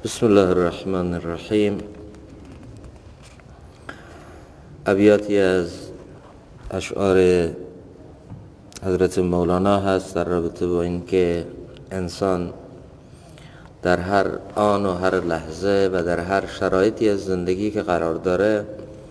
بسم الله الرحمن الرحیم. ابیاتی از اشعار حضرت مولانا هست در رابطه با اینکه انسان در هر آن و هر لحظه و در هر شرایطی از زندگی که قرار داره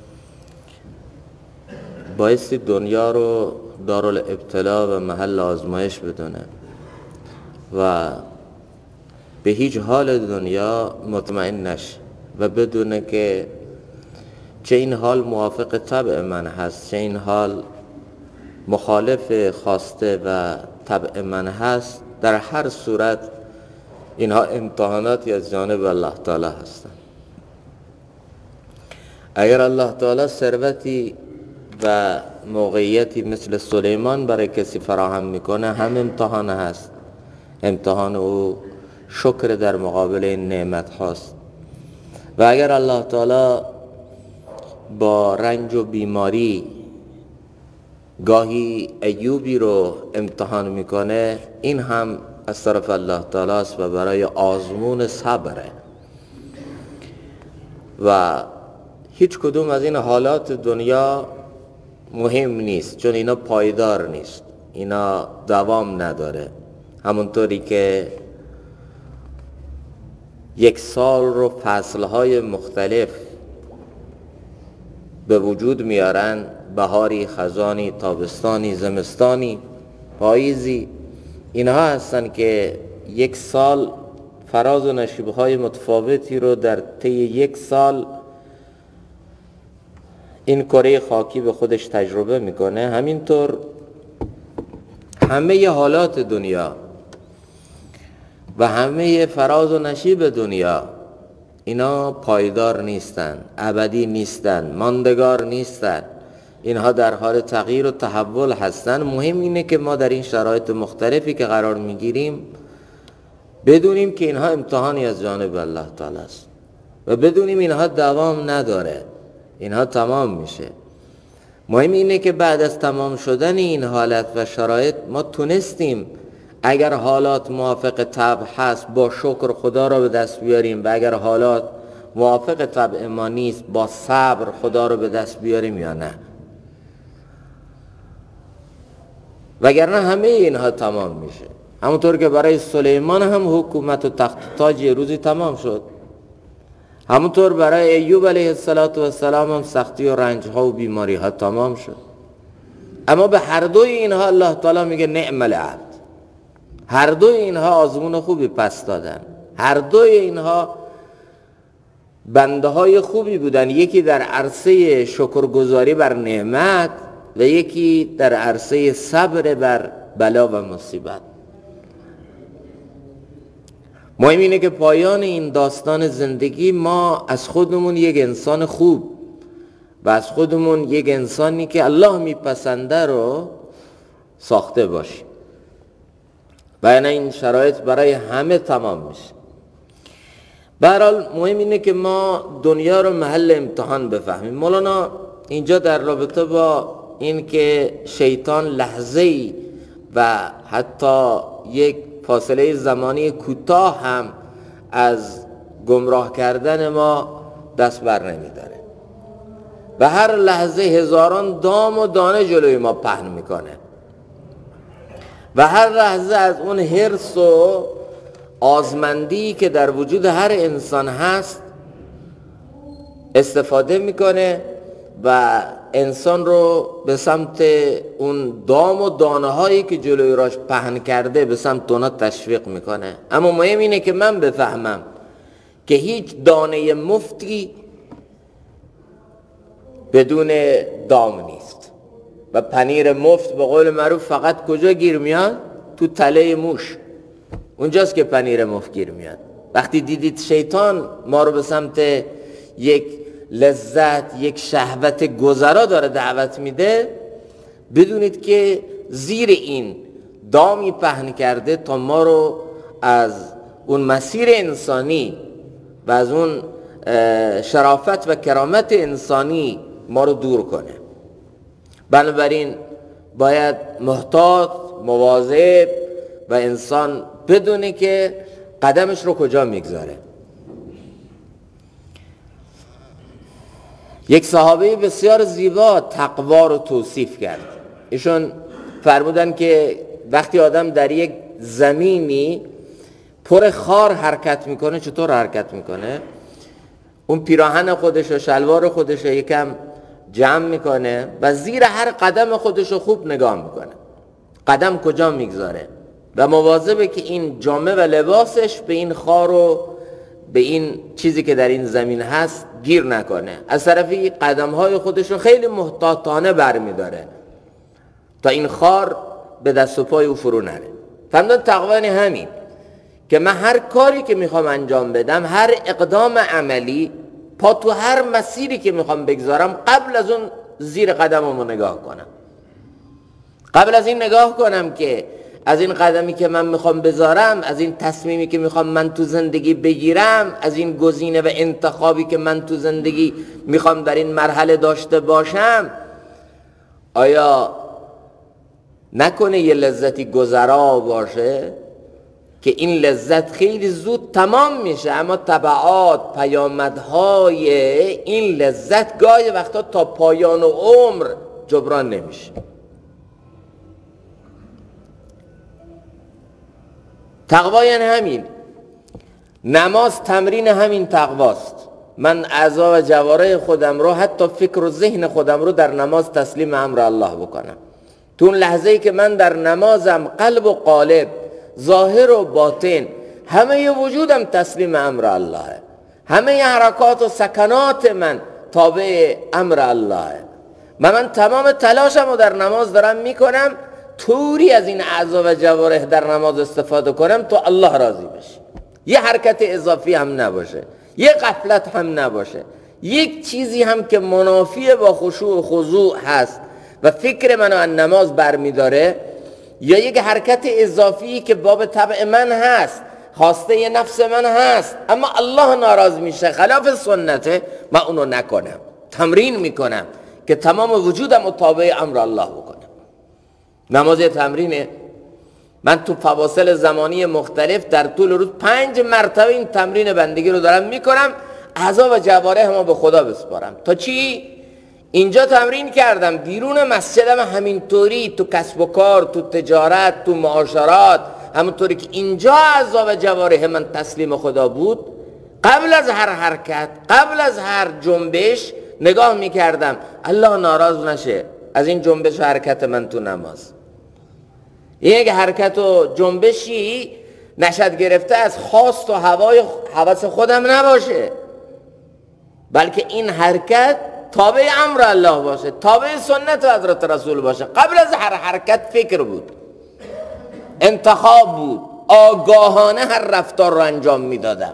بایستی دنیا رو دارالابتلا و محل آزمایش بدونه و به هیچ حال دنیا مطمئن نشه و بدونه که چه این حال موافق طبع من هست، چه این حال مخالف خواسته و طبع من هست. در هر صورت اینها امتحاناتی از جانب الله تعالی هستند. اگر الله تعالی ثروتی و موقعیتی مثل سلیمان برای کسی فراهم میکنه هم امتحان هست. امتحان او شکر در مقابل این نعمت هاست. و اگر الله تعالی با رنج و بیماری گاهی ایوبی رو امتحان میکنه، این هم از طرف الله تعالی است و برای آزمون صبره. و هیچ کدوم از این حالات دنیا مهم نیست، چون اینا پایدار نیست، اینا دوام نداره. همونطوری که یک سال رو فصلهای مختلف به وجود میارن، بهاری، خزانی، تابستانی، زمستانی، پاییزی، اینها هستن که یک سال فراز و نشیبهای متفاوتی رو در طی یک سال این کره خاکی به خودش تجربه میکنه. همینطور همه حالات دنیا و همه فراز و نشیب دنیا اینا پایدار نیستن، ابدی نیستن، ماندگار نیستن. اینها در حال تغییر و تحول هستن. مهم اینه که ما در این شرایط مختلفی که قرار میگیریم بدونیم که اینها امتحانی از جانب الله تعالی است و بدونیم اینها دوام نداره، اینها تمام میشه. مهم اینه که بعد از تمام شدن این حالت و شرایط ما تونستیم اگر حالات موافق طبع هست با شکر خدا را به دست بیاریم و اگر حالات موافق طبع ما نیست با صبر خدا را به دست بیاریم یا نه. وگرنه همه اینها تمام میشه. همونطور که برای سلیمان هم حکومت و تخت و تاج یه روزی تمام شد، همونطور برای ایوب علیه السلام هم سختی و رنج ها و بیماری ها تمام شد. اما به هر دوی اینها الله تعالی میگه نعم العبد. هر دوی اینها آزمون خوبی پس دادن، هر دوی اینها بنده های خوبی بودن، یکی در عرصه شکرگزاری بر نعمت و یکی در عرصه صبر بر بلا و مصیبت. مهم اینه که پایان این داستان زندگی ما از خودمون یک انسان خوب و از خودمون یک انسانی که الله میپسنده رو ساخته باشیم و یعنی این شرایط برای همه تمام میشه. به هر حال مهم اینه که ما دنیا رو محل امتحان بفهمیم. مولانا اینجا در رابطه با این که شیطان لحظه‌ای و حتی یک فاصله زمانی کوتاه هم از گمراه کردن ما دست بر نمیداره و هر لحظه هزاران دام و دانه جلوی ما پهن میکنه و هر لحظه از اون حرص و آزمندی که در وجود هر انسان هست استفاده میکنه و انسان رو به سمت اون دام و دانه هایی که جلوی راش پهن کرده به سمت اونا تشویق میکنه. اما مهم اینه که من بفهمم که هیچ دانه مفتی بدون دام نیست و پنیر مفت به قول معروف فقط کجا گیر میاد؟ تو تله موش. اونجاست که پنیر مفت گیر میاد. وقتی دیدید شیطان ما رو به سمت یک لذت، یک شهوت گذرا داره دعوت میده، بدونید که زیر این دامی پهن کرده تا ما رو از اون مسیر انسانی و از اون شرافت و کرامت انسانی ما رو دور کنه. بنابراین باید محتاط، مواظب و انسان بدونه که قدمش رو کجا میگذاره. یک صحابه بسیار زیبا تقوا رو توصیف کرد. ایشون فرمودن که وقتی آدم در یک زمینی پر خار حرکت میکنه، چطور حرکت میکنه؟ اون پیراهن خودش و شلوار خودش یکم جمع میکنه و زیر هر قدم خودش رو خوب نگاه میکنه، قدم کجا میگذاره و مواظبه که این جامه و لباسش به این خار و به این چیزی که در این زمین هست گیر نکنه. از طرفی قدمهای خودش رو خیلی محتاطانه برمیداره تا این خار به دست و پای او فرو نره. فهمدن تقوا یعنی همین که من هر کاری که میخوام انجام بدم، هر اقدام عملی، پا تو هر مسیری که میخوام بگذارم، قبل از اون زیر قدممو نگاه کنم. قبل از این نگاه کنم که از این قدمی که من میخوام بذارم، از این تصمیمی که میخوام من تو زندگی بگیرم، از این گزینه و انتخابی که من تو زندگی میخوام در این مرحله داشته باشم، آیا نکنه یه لذتی گذرا باشه که این لذت خیلی زود تمام میشه، اما تبعات، پیامدهای این لذت گاهی وقتا تا پایان عمر جبران نمیشه. تقوا یعنی همین. نماز تمرین همین تقواست. من اعضا و جوارح خودم رو، حتی فکر و ذهن خودم رو در نماز تسلیم امر الله بکنم. تو اون لحظه‌ای که من در نمازم، قلب و قالب، ظاهر و باطن، همه وجودم تسلیم امر اللهه، همه حرکات و سکنات من تابع امر اللهه و من تمام تلاشم رو در نماز دارم میکنم طوری از این اعضا و جوارح در نماز استفاده کنم تا الله راضی بشه. یه حرکت اضافی هم نباشه، یه غفلت هم نباشه، یک چیزی هم که منافی با خشوع و خضوع هست و فکر منو از نماز برمیداره، یا یک حرکت اضافی که باب طبع من هست، خواسته نفس من هست، اما الله ناراض میشه، خلاف سنته، من اونو نکنم. تمرین میکنم که تمام وجودم مطابق امر الله بکنم. نماز تمرینه. من تو فواصل زمانی مختلف در طول روز 5 مرتبه این تمرین بندگی رو دارم میکنم، اعضا و جوارح ما به خدا بسپارم. تا چی؟ اینجا تمرین کردم، بیرون مسجدم همینطوری، تو کسب و کار، تو تجارت، تو معاشرات، همونطوری که اینجا اعضا و جوارح من تسلیم خدا بود، قبل از هر حرکت، قبل از هر جنبش نگاه میکردم الله ناراض نشه از این جنبش و حرکت من تو نماز. یک حرکت و جنبشی نشد گرفته از خواست و هوس خودم نباشه، بلکه این حرکت تابع امر الله باشه، تابع سنت حضرت رسول باشه. قبل از هر حرکت فکر بود، انتخاب بود، آگاهانه هر رفتار رو انجام میدادم،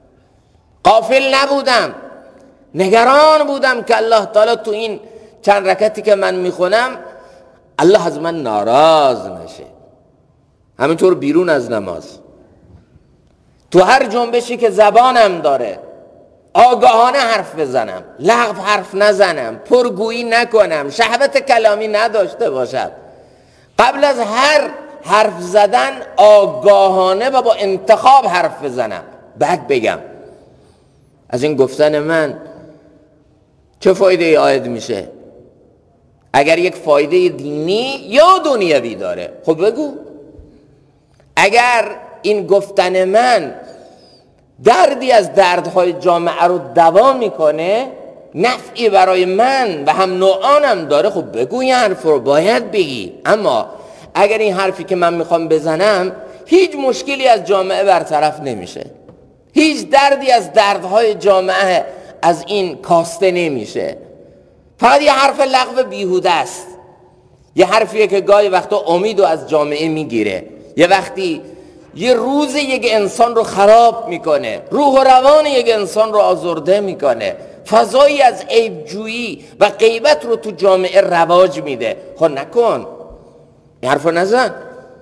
غافل نبودم، نگران بودم که الله تعالی تو این چند رکعتی که من میخونم الله از من ناراض نشه. همینطور بیرون از نماز، تو هر جنبشی که زبانم داره آگاهانه حرف بزنم، لغو حرف نزنم، پرگویی نکنم، شهوت کلامی نداشته باشد. قبل از هر حرف زدن آگاهانه و با انتخاب حرف بزنم، بعد بگم از این گفتن من چه فایده عاید میشه. اگر یک فایده دینی یا دنیوی داره خب بگو. اگر این گفتن من دردی از دردهای جامعه رو دوا میکنه، نفعی برای من و هم نوعانم داره، خب بگو این حرف رو باید بگی. اما اگر این حرفی که من میخوام بزنم هیچ مشکلی از جامعه برطرف نمیشه، هیچ دردی از دردهای جامعه از این کاسته نمیشه، فقط یه حرف لغو بیهوده است، یه حرفیه که گاهی وقتا امیدو از جامعه میگیره، یه وقتی یه روز یک انسان رو خراب میکنه، روح و روان یک انسان رو آزرده میکنه، فضایی از عیبجویی و غیبت رو تو جامعه رواج میده. خب نکن، این حرف رو نزن.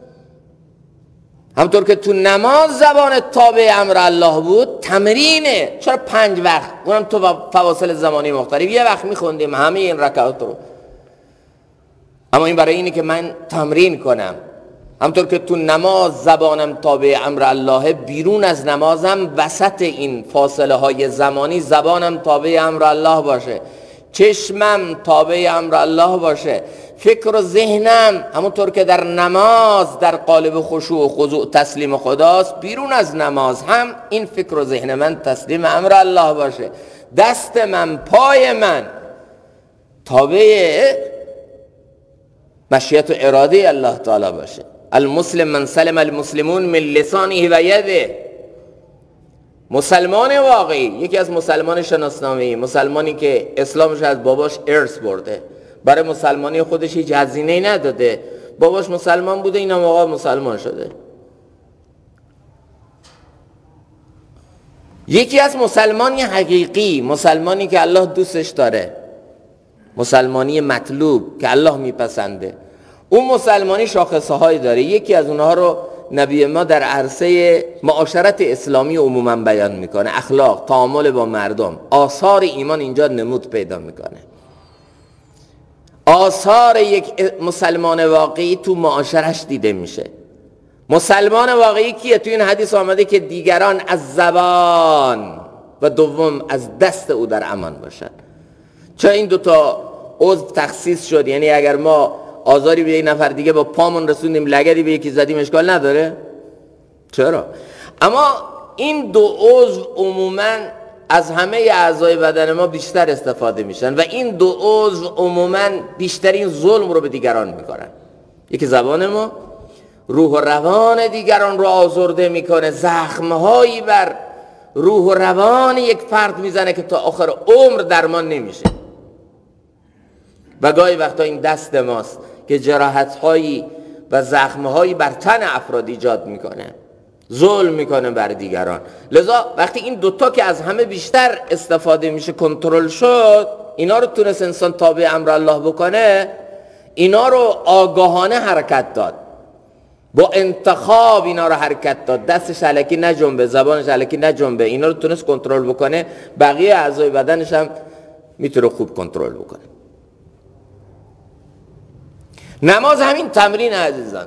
همطور که تو نماز زبان تابع امر الله بود، تمرینه. چرا 5 وقت؟ اونم تو فواصل زمانی مختلف. یه وقت میخوندیم همه این رکعات رو، اما این برای اینه که من تمرین کنم. همطور که تو نماز زبانم تابع امر الله، بیرون از نمازم وسط این فاصله های زمانی زبانم تابع امر الله باشه چشمم تابع امر الله باشه، فکر و ذهنم همونطور که در نماز در قالب خشوع و خضوع تسلیم خداست، بیرون از نماز هم این فکر و ذهن من تسلیم امر الله باشه، دست من پای من تابع مشیت و اراده الله تعالی باشه. المسلم من سلم المسلمون من لسانه و یده. مسلمان واقعی، یکی از مسلمان شناسنامه‌ای، مسلمانی که اسلامش از باباش ارث برده، برای مسلمانی خودش هیچ هزینه‌ای نداده، باباش مسلمان بوده این هم آقا مسلمان شده. یکی از مسلمانی حقیقی، مسلمانی که الله دوستش داره، مسلمانی مطلوب که الله میپسنده، اون مسلمانی شاخصه هایی داره. یکی از اونها رو نبی ما در عرصه معاشرت اسلامی عموما بیان میکنه، اخلاق، تعامل با مردم. آثار ایمان اینجا نمود پیدا میکنه. آثار یک مسلمان واقعی تو معاشرش دیده میشه. مسلمان واقعی کیه؟ تو این حدیث آمده که دیگران از زبان و دوم از دست او در امان باشد. چرا این دوتا عضو تخصیص شد؟ یعنی اگر ما آزاری به یک نفر دیگه با پامون رسوندیم، لگدی به یکی زدیم، اشکال نداره؟ چرا؟ اما این دو عضو عموما از همه اعضای بدن ما بیشتر استفاده میشن و این دو عضو عموما بیشترین ظلم رو به دیگران میکنن. یکی زبان ما روح و روان دیگران رو آزرده میکنه، زخمهایی بر روح و روان یک فرد میزنه که تا آخر عمر درمان نمیشه. و گاهی وقتا این دست ماست که جراحت‌هایی و زخم‌هایی بر تن افراد ایجاد میکنه، ظلم میکنه بر دیگران. لذا وقتی این دوتا که از همه بیشتر استفاده میشه کنترل شد، اینا رو تونست انسان تابع امر الله بکنه، اینا رو آگاهانه حرکت داد، با انتخاب اینا رو حرکت داد، دستش الکی نجنبه، زبانش الکی نجنبه، اینا رو تونست کنترل بکنه، بقیه اعضای بدنش هم میتونه خوب کنترل بکنه. نماز همین تمرین عزیزان،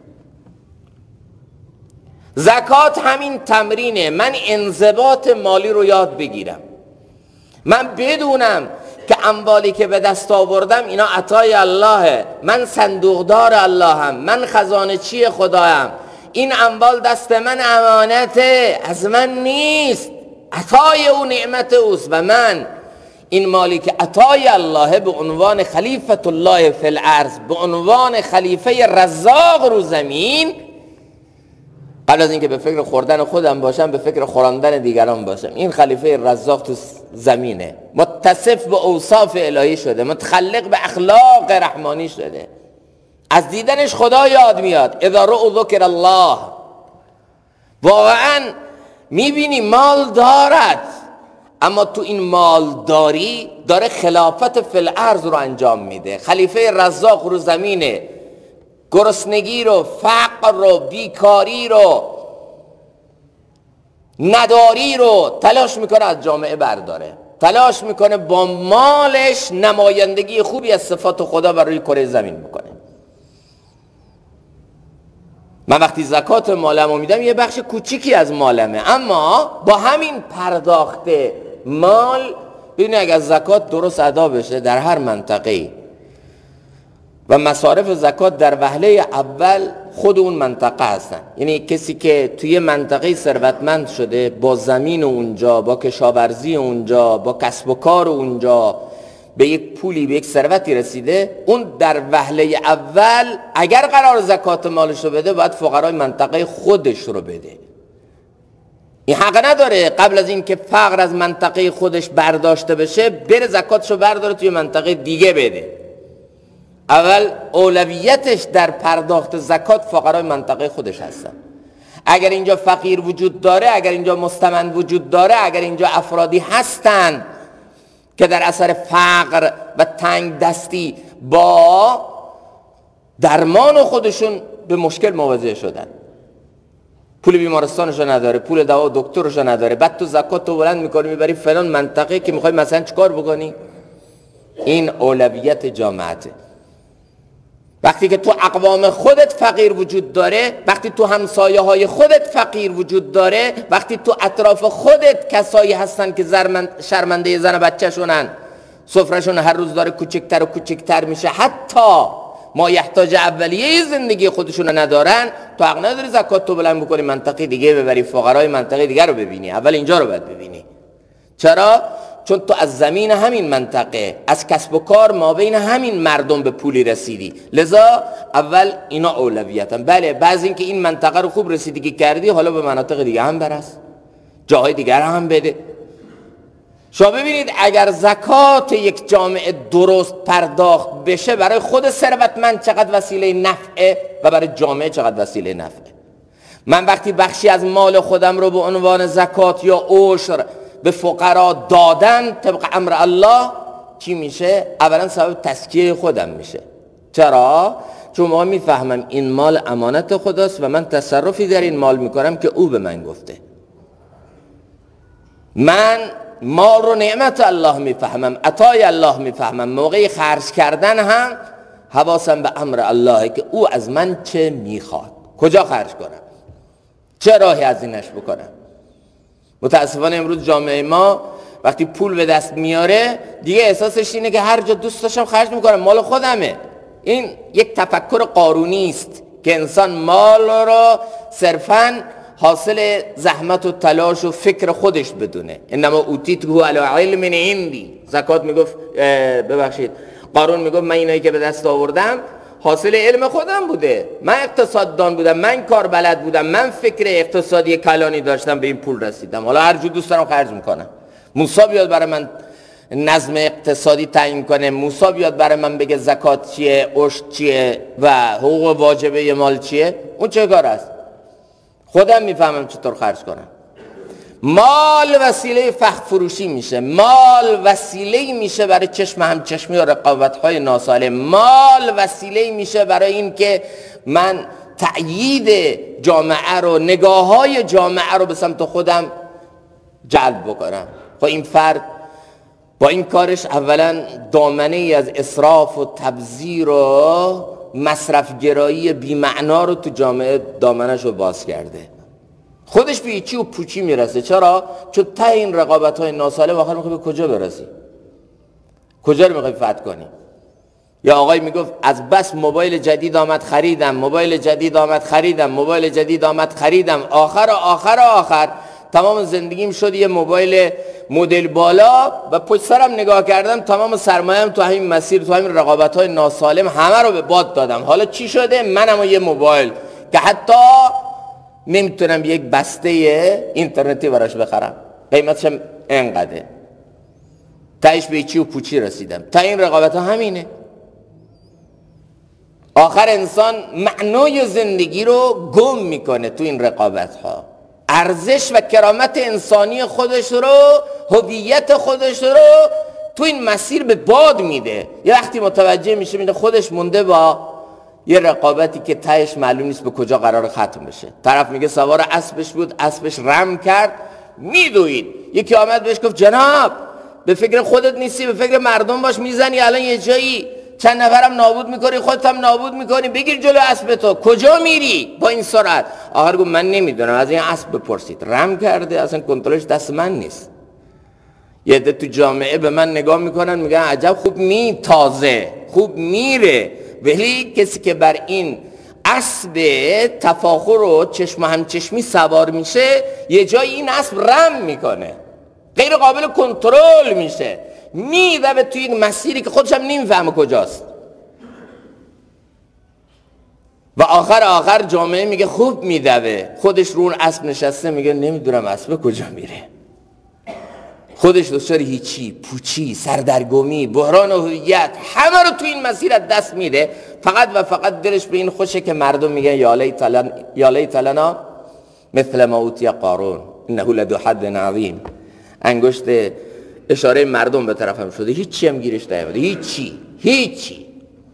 زکات همین تمرینه. من انضباط مالی رو یاد بگیرم، من بدونم که اموالی که به دست آوردم اینا عطای اللهه، من صندوقدار اللهم، من خزانه چی خدایم، این اموال دست من امانته، از من نیست، عطای او نعمت اوست و من این مالی که عطای الله به عنوان خلیفت الله فی الارض، به عنوان خلیفه رزاق رو زمین، قبل از اینکه به فکر خوردن خودم باشم به فکر خوراندن دیگران باشم، این خلیفه رزاق تو زمینه، متصف به اوصاف الهی شده، متخلق به اخلاق رحمانی شده، از دیدنش خدا یاد میاد. اذا رؤوا ذکر الله، واقعا میبینی مال دارد، اما تو این مالداری داره خلافت فی الارض رو انجام میده، خلیفه رزاق رو زمینه، گرسنگی رو، فقر رو، بیکاری رو، نداری رو تلاش میکنه از جامعه برداره، تلاش میکنه با مالش نمایندگی خوبی از صفات خدا بر روی کره زمین بکنه. من وقتی زکات مالمو میدم یه بخش کوچیکی از مالمه، اما با همین پرداخت مال ببینید اگر زکات درست ادا بشه در هر منطقه‌ای و مصارف زکات در وهله اول خود اون منطقه هستن، یعنی کسی که توی منطقه ثروتمند شده، با زمین اونجا، با کشاورزی اونجا، با کسب و کار اونجا به یک پولی، به یک ثروتی رسیده، اون در وهله اول اگر قرار زکات مالش رو بده باید فقرای منطقه خودش رو بده. این حق نداره قبل از این که فقر از منطقه خودش برداشته بشه بره زکاتشو برداره توی منطقه دیگه بده. اول اولویتش در پرداخت زکات فقرای منطقه خودش هستن. اگر اینجا فقیر وجود داره، اگر اینجا مستمند وجود داره، اگر اینجا افرادی هستند که در اثر فقر و تنگ دستی با درمان خودشون به مشکل مواجه شدن، پول بیمارستانشو نداره، پول دوا دکترشو نداره، بعد تو زکاتو بلند میکنی میبری فلان منطقه که میخوای مثلا چیکار بکنی؟ این اولویت جامعته. وقتی که تو اقوام خودت فقیر وجود داره، وقتی تو همسایه های خودت فقیر وجود داره، وقتی تو اطراف خودت کسایی هستن که شرمنده زن و بچه شونن، سفرهشون هر روز داره کوچکتر و کوچکتر میشه، حتی ما یحتاج اولیه زندگی خودشون رو ندارن، تو حق نداری زکات تو بلند بکنی منطقه دیگه ببری، فقرای منطقه دیگه رو ببینی، اول اینجا رو باید ببینی. چرا؟ چون تو از زمین همین منطقه، از کسب و کار ما بین همین مردم به پولی رسیدی، لذا اول اینا اولویتن. بله بعضی اینکه این منطقه رو خوب رسیدگی کردی، حالا به مناطق دیگه هم برس، جاهای دیگر هم بده. شما ببینید اگر زکات یک جامعه درست پرداخت بشه، برای خود ثروتمند چقدر وسیله نفعه و برای جامعه چقدر وسیله نفعه. من وقتی بخشی از مال خودم رو به عنوان زکات یا عشر به فقرا دادن طبق امر الله، چی میشه؟ اولا سبب تزکیه خودم میشه. چرا؟ چون ما میفهمم این مال امانت خداست و من تصرفی در این مال میکنم که او به من گفته. من مال رو نعمت الله میفهمم، عطای الله میفهمم. موقعی خرج کردن هم حواسم به امر اللهه که او از من چه میخواد، کجا خرج کنم، چه راهی از اینش بکنم. متاسفانه امروز جامعه ما وقتی پول به دست میاره دیگه احساسش اینه که هر جا دوست داشتم خرج میکنم، مال خودمه. این یک تفکر قارونی است که انسان مال رو صرفاً حاصل زحمت و تلاش و فکر خودش بدونه. انما اوتیته علی علم عندی. زکات میگفت، ببخشید، قارون میگفت من اینایی که به دست آوردم حاصل علم خودم بوده، من اقتصاددان بودم، من کار بلد بودم، من فکر اقتصادی کلانی داشتم، به این پول رسیدم، حالا هر جو دوست دارم خرج میکنم. موسی بیاد برای من نظم اقتصادی تعیین کنه، موسی بیاد برای من بگه زکات چیه، عشر چیه و حقوق واجبه مال چیه، اون چه کار است؟ خودم میفهمم چطور خرج کنم. مال وسیله فخر فروشی میشه، مال وسیله میشه برای چشم همچشمی و رقابت‌های ناسالم، مال وسیله میشه برای این که من تأیید جامعه رو، نگاه‌های جامعه رو به سمت خودم جلب بکنم. خب این فرد با این کارش اولا دامنه ای از اسراف و تبذیر و مصرف گرایی بی‌معنا رو تو جامعه دامنش رو باز کرده، خودش به چی و پوچی میرسه. چرا؟ چون ته این رقابت‌های ناسالم آخر میخوای به کجا برسی؟ کجا رو میخوای فتح کنی؟ یا آقای میگفت از بس موبایل جدید آمد خریدم، موبایل جدید آمد خریدم، موبایل جدید آمد خریدم، آخر تمام زندگیم شد یه موبایل مدل بالا و پشت سرم نگاه کردم تمام سرمایه‌ام تو همین مسیر، تو همین رقابت‌های ناسالم همه رو به باد دادم. حالا چی شده؟ منم یه موبایل که حتی نمیتونم یک بسته اینترنتی براش بخرم، قیمتش اینقدره. تهش به چی و پوچی رسیدم. تا این رقابت ها همینه. آخر انسان معنای زندگی رو گم میکنه تو این رقابت ها، ارزش و کرامت انسانی خودش رو، هویت خودش رو تو این مسیر به باد میده. یه وقتی متوجه میشه میده خودش مونده با یه رقابتی که تهش معلوم نیست به کجا قرار ختم بشه. طرف میگه سوار اسبش بود، اسبش رم کرد میدوید، یکی آمد بهش گفت جناب به فکر خودت نیستی، به فکر مردم باش، میزنی الان یه جایی چند نفرم نابود میکنی، خودت هم نابود میکنی، بگیر جلو اسب تو، کجا میری با این سرعت؟ آخر گفت من نمیدونم، از این اسب بپرسید، رم کرده، اصلا کنترلش دست من نیست. یه عده تو جامعه به من نگاه میکنن میگن عجب خوب تازه خوب میره، ولی کسی که بر این اسب تفاخر و چشم همچشمی سوار میشه یه جای این اسب رم میکنه، غیر قابل کنترل میشه، میدوه توی یک مسیری که خودش هم نمیفهمه کجاست و آخر جامعه میگه خوب میدوه، خودش رو اون اسب نشسته میگه نمیدونم اسب کجا میره، خودش دچار هیچی، پوچی، سردرگمی، بحران هویت، همه رو تو این مسیر از دست میده. فقط و فقط دلش به این خوشه که مردم میگن یا لیت لنا مثل ما اوتی قارون انه لذو حظ عظیم. انگشت اشاره مردم به طرفم شده، هیچی هم گیرش نیامده، هیچی.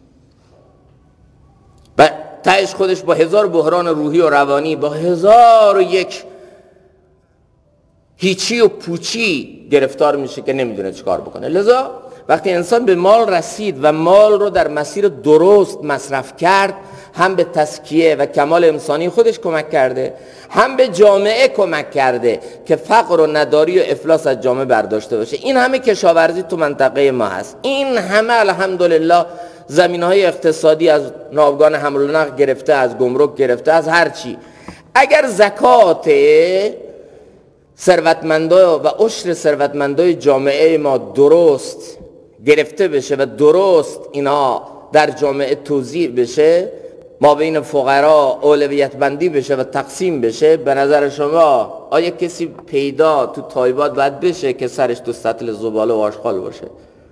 و تهش خودش با 1000 بحران روحی و روانی، با 1001 هیچی و پوچی گرفتار میشه که نمیدونه چیکار بکنه. لذا وقتی انسان به مال رسید و مال رو در مسیر درست مصرف کرد، هم به تزکیه و کمال انسانی خودش کمک کرده، هم به جامعه کمک کرده که فقر و نداری و افلاس از جامعه برداشته باشه. این همه کشاورزی تو منطقه ما هست، این همه الحمدلله زمینهای اقتصادی، از ناوگان حمل و نقل گرفته، از گمرک گرفته، از هر چی. اگر زکات ثروتمندا و عشر ثروتمندای جامعه ما درست گرفته بشه و درست اینا در جامعه توزیع بشه، ما بین فقرا اولویت بندی بشه و تقسیم بشه، به نظر شما آیا کسی پیدا تو تایبات باید بشه که سرش تو سطل زباله و آشغال باشه؟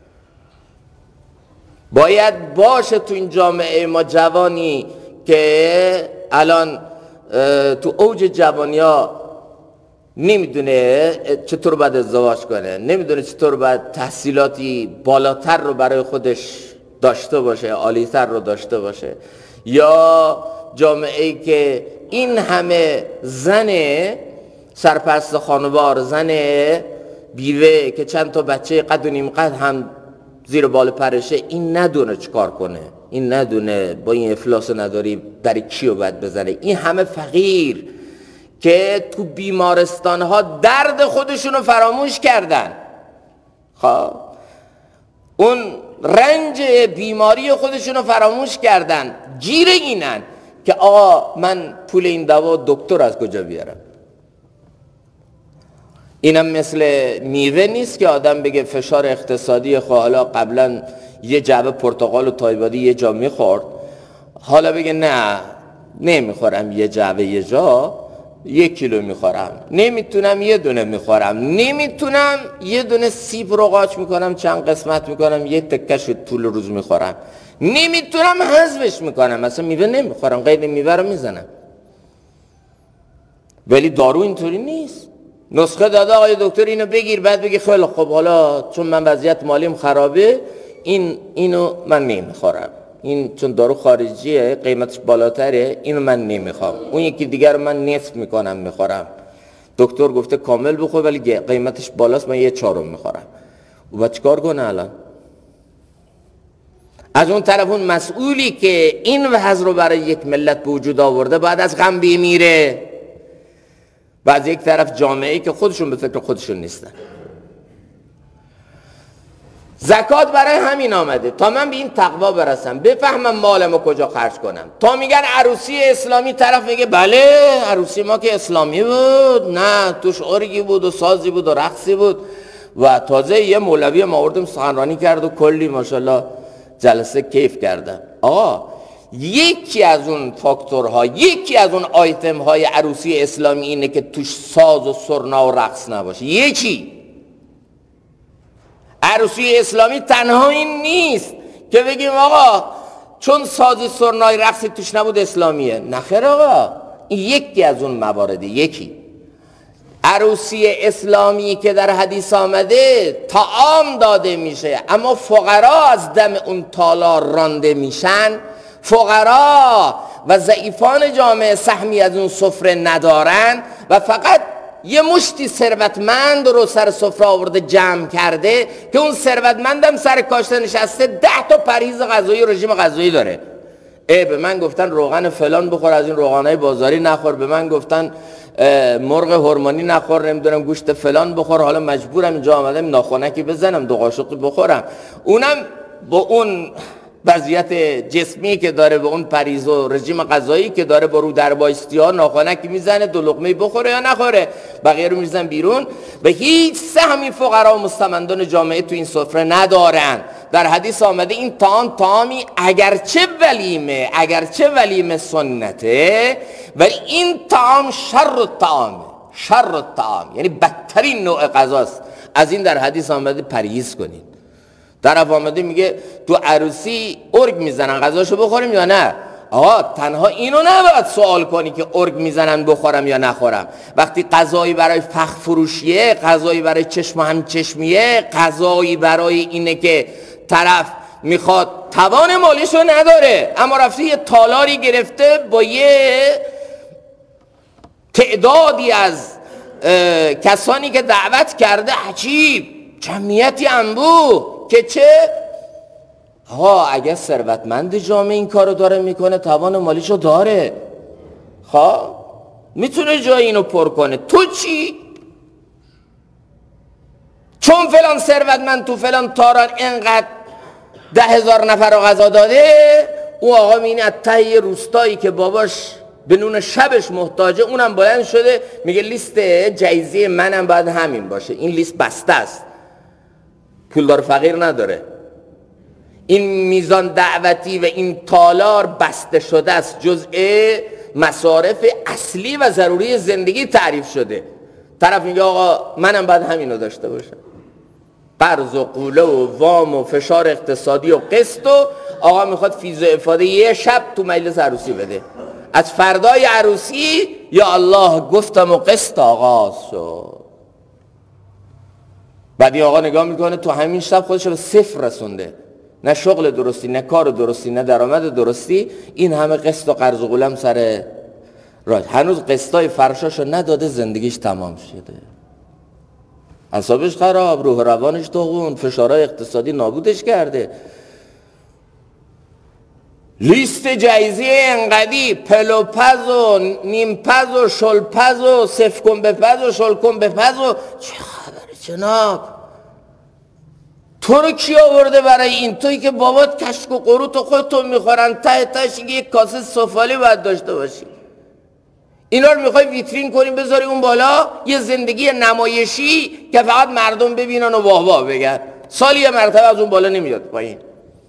باید باشه تو این جامعه ما جوانی که الان تو اوج جوانی ها نمیدونه چطور باید ازدواج کنه، نمیدونه چطور باید تحصیلاتی بالاتر رو برای خودش داشته باشه، عالیتر رو داشته باشه، یا جامعه ای که این همه زن سرپرست خانوار، زن بیوه که چند تا بچه قد و نیم قد هم زیر بال پرشه، این ندونه چیکار کنه، این ندونه با این افلاس نداری در کیو باید بزنه. این همه فقیر که تو بیمارستان ها درد خودشونو فراموش کردن، خب اون رنج بیماری خودشونو فراموش کردن، گیر اینن که آقا من پول این دوا دکتر از کجا بیارم. اینم مثل میوه نیست که آدم بگه فشار اقتصادی، خب حالا قبلا یه جعبه پرتقال و تایبادی یه جا میخورد، حالا بگه نه نمیخورم یه جعبه یه جا، 1 کیلو میخورم، نمیتونم یه دونه میخورم، نمیتونم یه دونه سیب رو قاچ میکنم چند قسمت میکنم یه تکش طول روز میخورم، نمیتونم حذفش میکنم، مثلا میوه نمیخورم، قید میوه رو میزنم. ولی دارو اینطوری نیست، نسخه داده آقای دکتر اینو بگیر، بعد بگی خیلی خب حالا چون من وضعیت مالیم خرابه اینو من نمیخورم، این چون دارو خارجیه قیمتش بالاتره اینو من نمیخوام، اون یکی دیگر رو من نصف میکنم میخورم، دکتر گفته کامل بخور ولی قیمتش بالاست، من 1/4 میخورم. و باید چیکار کنه الان؟ از اون طرف اون مسئولی که این وضع رو برای یک ملت به وجود آورده باید از غم بمیره، و از یک طرف جامعه‌ای که خودشون به فکر خودشون نیستن. زکات برای همین آمده تا من به این تقوا برسم، بفهمم مالمو کجا خرج کنم. تا میگن عروسی اسلامی، طرف میگه بله عروسی ما که اسلامی بود، نه توش ارگی بود و سازی بود و رقصی بود، و تازه یه مولوی ما آوردیم سخنرانی کرد و کلی ماشاءالله جلسه کیف کردن. آقا یکی از اون فاکتورها، یکی از اون آیتم های عروسی اسلامی اینه که توش ساز و سرنا و رقص نباشه. یکی عروسی اسلامی تنها این نیست که بگیم آقا چون سازی سرنای رقصی توش نبود اسلامیه، نخیر آقا، این یکی از اون موارده. یکی عروسی اسلامی که در حدیث آمده طعام داده میشه اما فقرا از دم اون تالار رانده میشن، فقرا و ضعیفان جامعه سهمی از اون سفره ندارن و فقط یه مشتی ثروتمند رو سر سفره آورده جمع کرده که اون ثروتمندم سر کاشته نشسته 10 تا پرهیز غذایی رژیم غذایی داره. به من گفتن روغن فلان بخور، از این روغنای بازاری نخور، به من گفتن مرغ هورمونی نخور، نمیدونم گوشت فلان بخور، حالا مجبورم اینجا آمدم ناخونکی بزنم 2 قاشقی بخورم. اونم با اون وضعیت جسمی که داره، به اون پریز و رژیم غذایی که داره، با رو در بایستی ها ناخونکی میزنه 2 لقمه بخوره یا نخوره، بقیه رو میزنن بیرون. به هیچ سهمی فقرا و مستمندان جامعه تو این سفره ندارن. در حدیث آمده این طعامی اگرچه ولیم سنته، ولی این طعام شر الطعام، یعنی بدترین نوع غذاست، از این در حدیث آمده پرهیز کنید. طرف آمده میگه تو عروسی ارگ میزنن غذاشو بخوریم یا نه؟ آقا تنها اینو نباید سوال کنی که ارگ میزنن بخورم یا نخورم. وقتی غذایی برای فخ فروشیه، غذایی برای چشم و همچشمیه، غذایی برای اینه که طرف میخواد توان مالیشو نداره اما رفته یه تالاری گرفته با یه تعدادی از کسانی که دعوت کرده، عجیب جمعیتی انبوه، که چه؟ اگر ثروتمند جامعه این کارو داره میکنه، توان مالیشو داره، میتونه جای اینو پر کنه. تو چی؟ چون فلان ثروتمند تو فلان تاران اینقدر 10,000 نفر رو غذا داده، او آقا میینه از ته روستایی که باباش به نون شبش محتاجه، اونم بلند شده میگه لیست جایزه منم باید همین باشه. این لیست بسته است، پولدار فقیر نداره. این میزان دعوتی و این تالار بسته شده است، جزء مصارف اصلی و ضروری زندگی تعریف شده. طرف میگه آقا منم باید همینو داشته باشم. قرض و قوله و وام و فشار اقتصادی و قسط و آقا میخواد فیض و افاده یه شب تو مجلس عروسی بده. از فردای عروسی یا الله گفتم و قسط آغاز شد. بعدی آقا نگاه میکنه تو همین شب خودش به صفر رسونده، نه شغل درستی، نه کار درستی، نه درآمد درستی، این همه قسط و قرض و قولم سر راه، هنوز قسطای فرشاشو نداده، زندگیش تمام شده، اعصابش خراب، روح روانش داغون، فشارهای اقتصادی نابودش کرده. لیست جایزه انقدی، پلوپز و نیمپز و شلپز و صف کن بپز و شل کن بپز و چه خبره جناب؟ تو رو کی آورده برای این؟ تویی که بابات کشک و قروت و خودتون میخورن، ته تهش یک کاسه سفالی باید داشته باشی. اینا رو میخوای ویترین کنی بذاری اون بالا، یه زندگی نمایشی که فقط مردم ببینن و واه واه بگن، سالی یه مرتبه از اون بالا نمیاد پایین.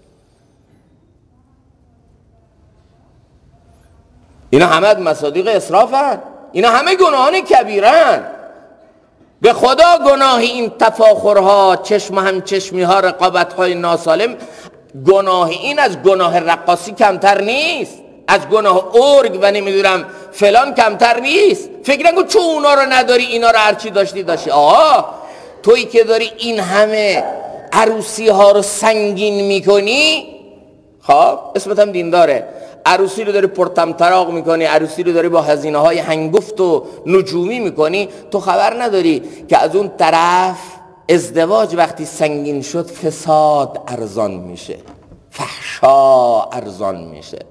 اینا همه مصادیق اسرافن، اینا همه گناهان کبیرن. به خدا گناه این تفاخرها، چشم هم چشمی ها، رقابت های ناسالم، گناه این از گناه رقاصی کمتر نیست، از گناه ارگ و نمیدونم فلان کمتر نیست. فکر نکن چون اونا رو نداری اینا رو هرچی داشتی. تویی که داری این همه عروسی ها رو سنگین میکنی، اسمت هم دینداره، عروسی رو داری پرطمطراق میکنی، عروسی رو داری با هزینه های هنگفت و نجومی میکنی، تو خبر نداری که از اون طرف ازدواج وقتی سنگین شد فساد ارزان میشه، فحشا ارزان میشه.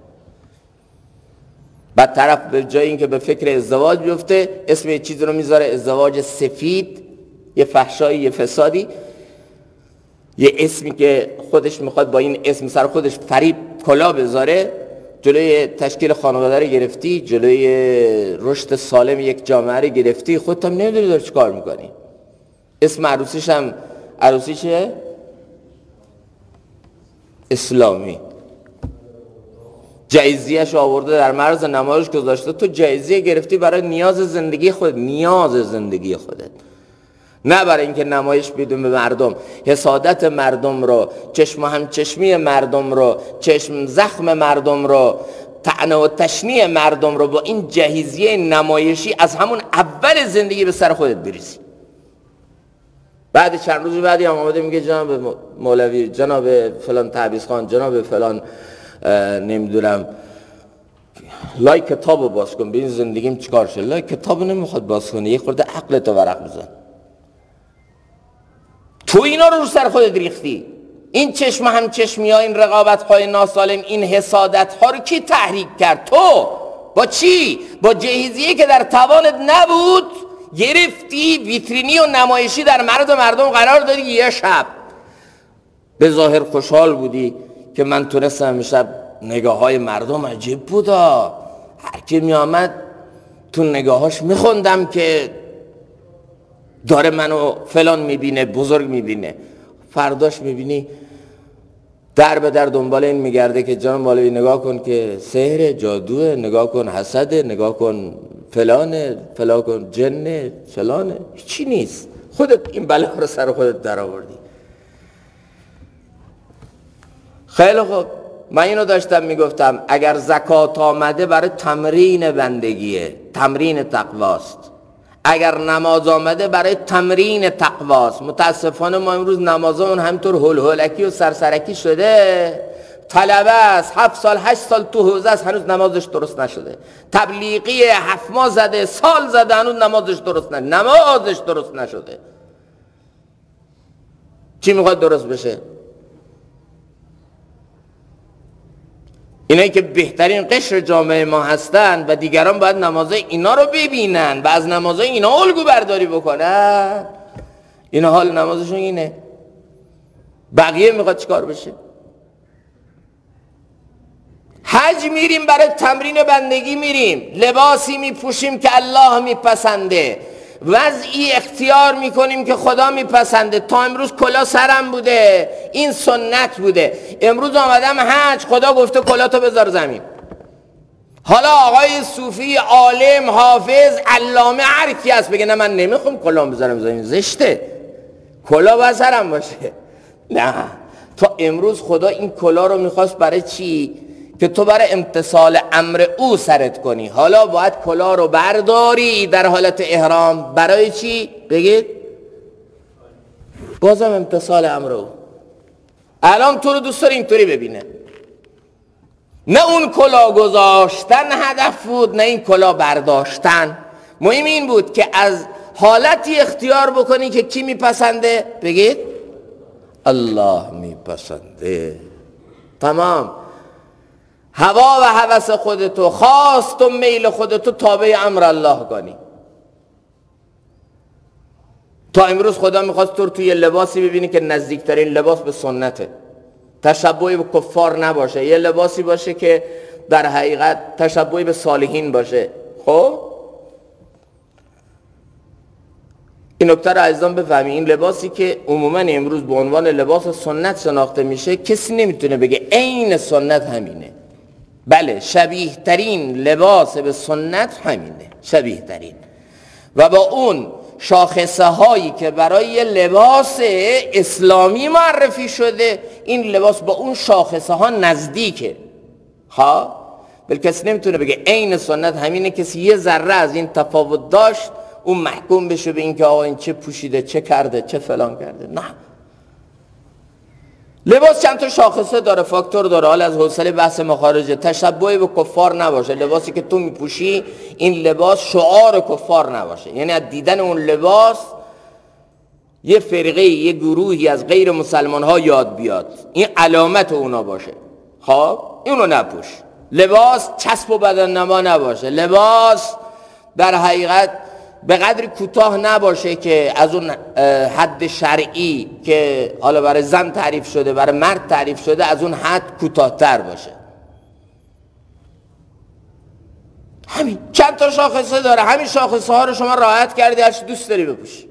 بعد طرف به جای اینکه به فکر ازدواج بیفته، اسم یه چیزی رو میذاره ازدواج سفید، یه فحشایی، یه فسادی، یه اسمی که خودش میخواد با این اسم سر خودش فریب کلا بذاره. جلوی تشکیل خانواده رو گرفتی، جلوی رشد سالم یک جامعه رو گرفتی، خودت هم نمیدونی داری چی کار میکنی. اسم عروسیش هم عروسی چه؟ اسلامی. جایزیه‌اش آورده در معرض نمایش گذاشته، تو جایزیه گرفتی برای نیاز زندگی خودت، نیاز زندگی خودت، نه برای اینکه نمایش بدون به مردم، حسادت مردم رو، چشم هم چشمی مردم رو، چشم زخم مردم رو، طعنه و تشنیع مردم رو با این جهیزیه نمایشی از همون اول زندگی به سر خودت بریزی. بعد چند روز بعدی هم آمده میگه جناب مولوی، جناب فلان تعویض خان، جناب فلان نمیدونم لای کتابو باز کن ببین زندگیم چیکار شد. لای کتابو نمیخواد باز کنه، یه خورده عقلتو ورق بزن. تو اینا رو سر خودت ریختی. این چشم هم چشمی ها، این رقابت های ناسالم، این حسادت ها رو کی تحریک کرد؟ تو. با چی؟ با جهیزیه که در توانت نبود گرفتی، ویترینی و نمایشی در معرض مردم قرار دادی. یه شب به ظاهر خوشحال بودی که من تونستم امشب، نگاه های مردم عجیب بودا، هر کی می آمد تو نگاهاش میخوندم که داره منو فلان میبینه، بزرگ میبینه. فرداش میبینی در به در دنبال این میگرده که جان مولوی نگاه کن که سحر، جادوه، نگاه کن حسده، نگاه کن فلانه، فلان کن جنه، فلانه. چی نیست، خودت این بلا رو سر خودت در آوردی. خیلی خوب، من اینو داشتم میگفتم اگر زکات آمده برای تمرین بندگیه، تمرین تقواست. اگر نماز آمده برای تمرین تقواست. متاسفانه ما امروز نمازمون همینطور هول هولکی و سرسرکی شده. طلبه است 7 سال 8 سال تو حوزه است هنوز نمازش درست نشده. تبلیغی 7 ماه زده، سال زده، هنوز نمازش درست نشده. چی میخواد درست بشه؟ اینایی که بهترین قشر جامعه ما هستن و دیگران باید نمازهای اینا رو ببینن و از نمازهای اینا الگو برداری بکنن، این حال نمازشون اینه. بقیه میخواد چیکار بشه؟ حج میریم برای تمرین بندگی، میریم لباسی میپوشیم که الله میپسنده، وضعی اختیار میکنیم که خدا میپسنده. تا امروز کلاه سرم بوده، این سنت بوده، امروز آمدم حج خدا گفته کلاهتو بذار زمین. حالا آقای صوفی عالم حافظ علامه هر کی هست بگه نه من نمیخوام کلاه بذارم زمین، زشته، کلاه باید سرم باشه. نه، تا امروز خدا این کلاه رو میخواست برای چی؟ که تو برای امتثال امر او سرت کنی. حالا باید کلاه رو برداری در حالت احرام، برای چی؟ بگید بازم امتثال امر او. الان تو رو دوست داره اینطوری ببینه، نه اون کلاه گذاشتن هدف بود، نه این کلاه برداشتن. مهم این بود که از حالتی اختیار بکنی که کی میپسنده؟ بگید الله میپسنده. تمام. هوا و هوس خودتو، خواست و میل خودتو تابع امر الله کنی. تا امروز خدا میخواست تو رو توی لباسی ببینی که نزدیکترین لباس به سنته، تشبهی به کفار نباشه، یه لباسی باشه که در حقیقت تشبهی به صالحین باشه. خب این نکته رو عزیزان بفهمی، این لباسی که عموما امروز به عنوان لباس سنت شناخته میشه کسی نمیتونه بگه عین سنت همینه. بله، شبیه ترین لباس به سنت همینه، شبیه ترین، و با اون شاخصه هایی که برای لباس اسلامی معرفی شده، این لباس با اون شاخصه ها نزدیکه. ها، بلکه کسی نمیتونه بگه عین سنت همینه. کسی یه ذره از این تفاوت داشت اون محکوم بشه به این که آقا این چه پوشیده، چه کرده، چه فلان کرده. نه، لباس چند تا شاخصه داره، فاکتور داره. حالا از حوصله بحث مخارجه، تشبهی به کفار نباشه. لباسی که تو میپوشی این لباس شعار کفار نباشه، یعنی از دیدن اون لباس یه فرقه، یه گروهی از غیر مسلمان ها یاد بیاد، این علامت اونا باشه. خب اینو نپوش. لباس چسب و بدن نما نباشه. لباس در حقیقت به قدری کوتاه نباشه که از اون حد شرعی که حالا برای زن تعریف شده برای مرد تعریف شده از اون حد کوتاه‌تر باشه. همین چند تا شاخصه داره، همین شاخصه ها رو شما رعایت کردی هرچی دوست داری بپوشی.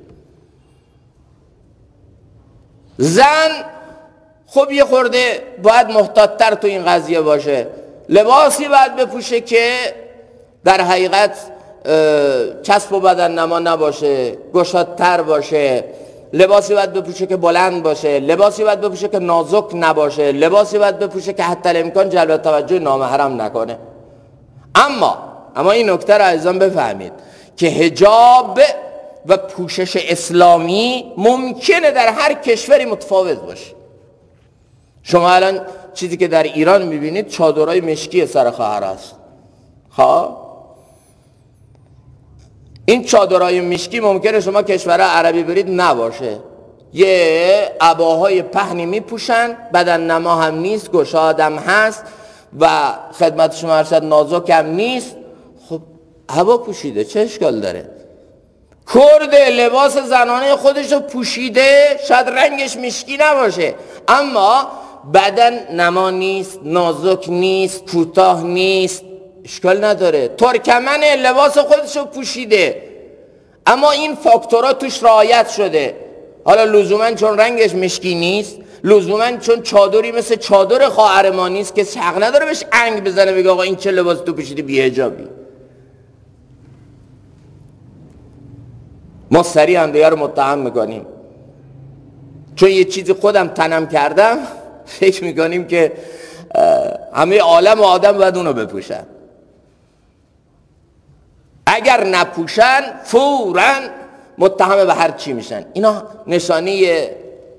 زن خب یه خورده باید محتاط‌تر تو این قضیه باشه، لباسی باید بپوشه که در حقیقت چسب و بدن نما نباشه، گشادتر باشه. لباسی باید بپوشه که بلند باشه، لباسی باید بپوشه که نازک نباشه، لباسی باید بپوشه که حتی الامکان جلب توجه نامحرم نکنه. اما این نکته رو عزیزان بفهمید که حجاب و پوشش اسلامی ممکنه در هر کشوری متفاوت باشه. شما الان چیزی که در ایران میبینید چادرهای مشکی سر خواهر است. خب این چادرهای مشکی ممکنه شما کشور عربی برید نباشه، یه عباهای پهنی میپوشن، بدن نما هم نیست، گشادم هست و خدمت شما ارشد نازک هم نیست. خب عبا پوشیده چه اشکال داره؟ کرد لباس زنانه خودش رو پوشیده، شاید رنگش مشکی نباشه اما بدن نما نیست، نازک نیست، کوتاه نیست، اشکال نداره. ترکمن لباس خودش رو پوشیده اما این فاکتورها توش رعایت شده. حالا لزوما چون رنگش مشکی نیست، لزوما چون چادری مثل چادر خواهر ما نیست که حق نداره بهش انگ بزنه بگه آقا این چه لباس تو پوشیدی بی‌حجابی. ما سریع هم دیگر رو متهم میکنیم چون یه چیزی خودم تنم کردم فکر میکنیم که همه عالم و آدم باید اونو بپوشن. اگر نپوشن فوراً متهم به هر چی میشن. اینا نشانه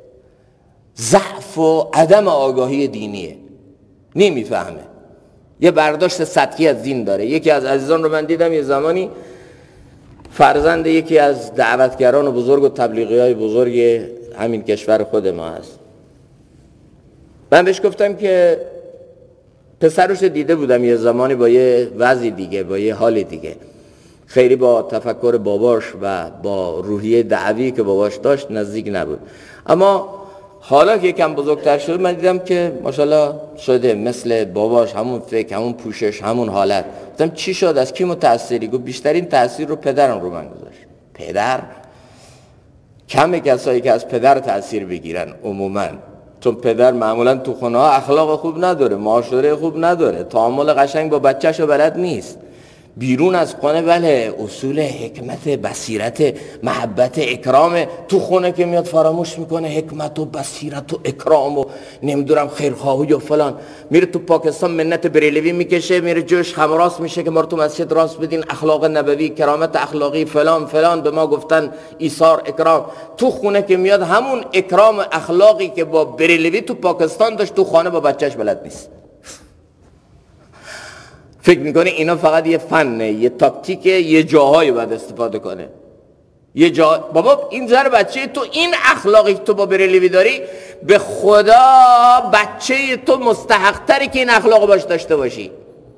ضعف و عدم آگاهی دینیه، نمیفهمه، یه برداشت سطحی از دین داره. یکی از عزیزان رو من دیدم یه زمانی فرزند یکی از دعوتگران بزرگ و تبلیغی های بزرگ همین کشور خود ما هست. من بهش گفتم که پسرش دیده بودم یه زمانی با یه وضعی دیگه، با یه حال دیگه، خیلی با تفکر باباش و با روحیه دعوی که باباش داشت نزدیک نبود. اما حالا که یکم بزرگتر شد من دیدم که ماشاءالله شده مثل باباش، همون فکر، همون پوشش، همون حالت. گفتم چی شد؟ از کی متأثری؟ گفت بیشترین تأثیر رو پدرم رو من گذاشت. پدر؟ کمه کسایی که از پدر تأثیر بگیرن عموما، چون پدر معمولا تو خونه ها اخلاق خوب نداره، معاشره خوب نداره، تعامل قشنگ با بچه‌شو بلد نیست. بیرون از خانه بله اصول حکمت، بصیرت، محبت، اکرام، تو خونه که میاد فراموش میکنه حکمت و بصیرت و اکرام و نمیدونم خیرخواهی و فلان. میره تو پاکستان منت بریلوی میکشه، میره جوش خمراست میشه که ما تو مسجد راست بدین، اخلاق نبوی، کرامت اخلاقی، فلان فلان به ما گفتن، ایثار، اکرام. تو خونه که میاد همون اکرام اخلاقی که با بریلوی تو پاکستان داشت تو خانه با بچهش بلد نیست. فکر میکنه اینا فقط یه فنه، یه تاکتیکه، یه جاهایی باید استفاده کنه. یه جا بابا این ذره بچه تو این اخلاقی که تو با بریلوی داری، به خدا بچه تو مستحق تری که این اخلاقو باش داشته باشی.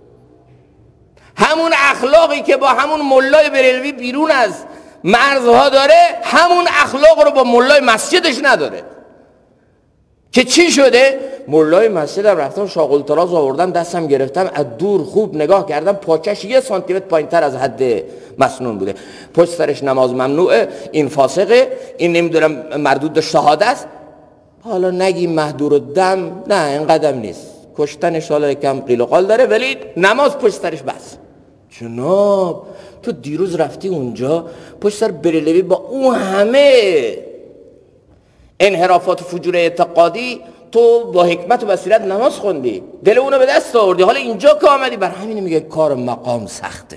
همون اخلاقی که با همون ملای بریلوی بیرون از مرزها داره، همون اخلاق رو با ملای مسجدش نداره. که چی شده؟ مولای مسجدم رفتم شاغل طراز آوردم دستم گرفتم، از دور خوب نگاه کردم، پاچش 1 سانتی متر پایین‌تر از حد مسنون بوده، پشت سرش نماز ممنوعه، این فاسقه، این نمیدونم مردود به شهادت است. حالا نگیم مهدور الدم، نه اینقدر نیست، کشتنش حالا کم قیل و قال داره، ولی نماز پشت سرش بس. جناب تو دیروز رفتی اونجا پشت سر بریلوی با اون همه انحرافات و فجور اعتقادی تو با حکمت و بصیرت نماز خوندی، دل اونو به دست آوردی، حالا اینجا که آمدی بر همین میگه کار مقام سخته.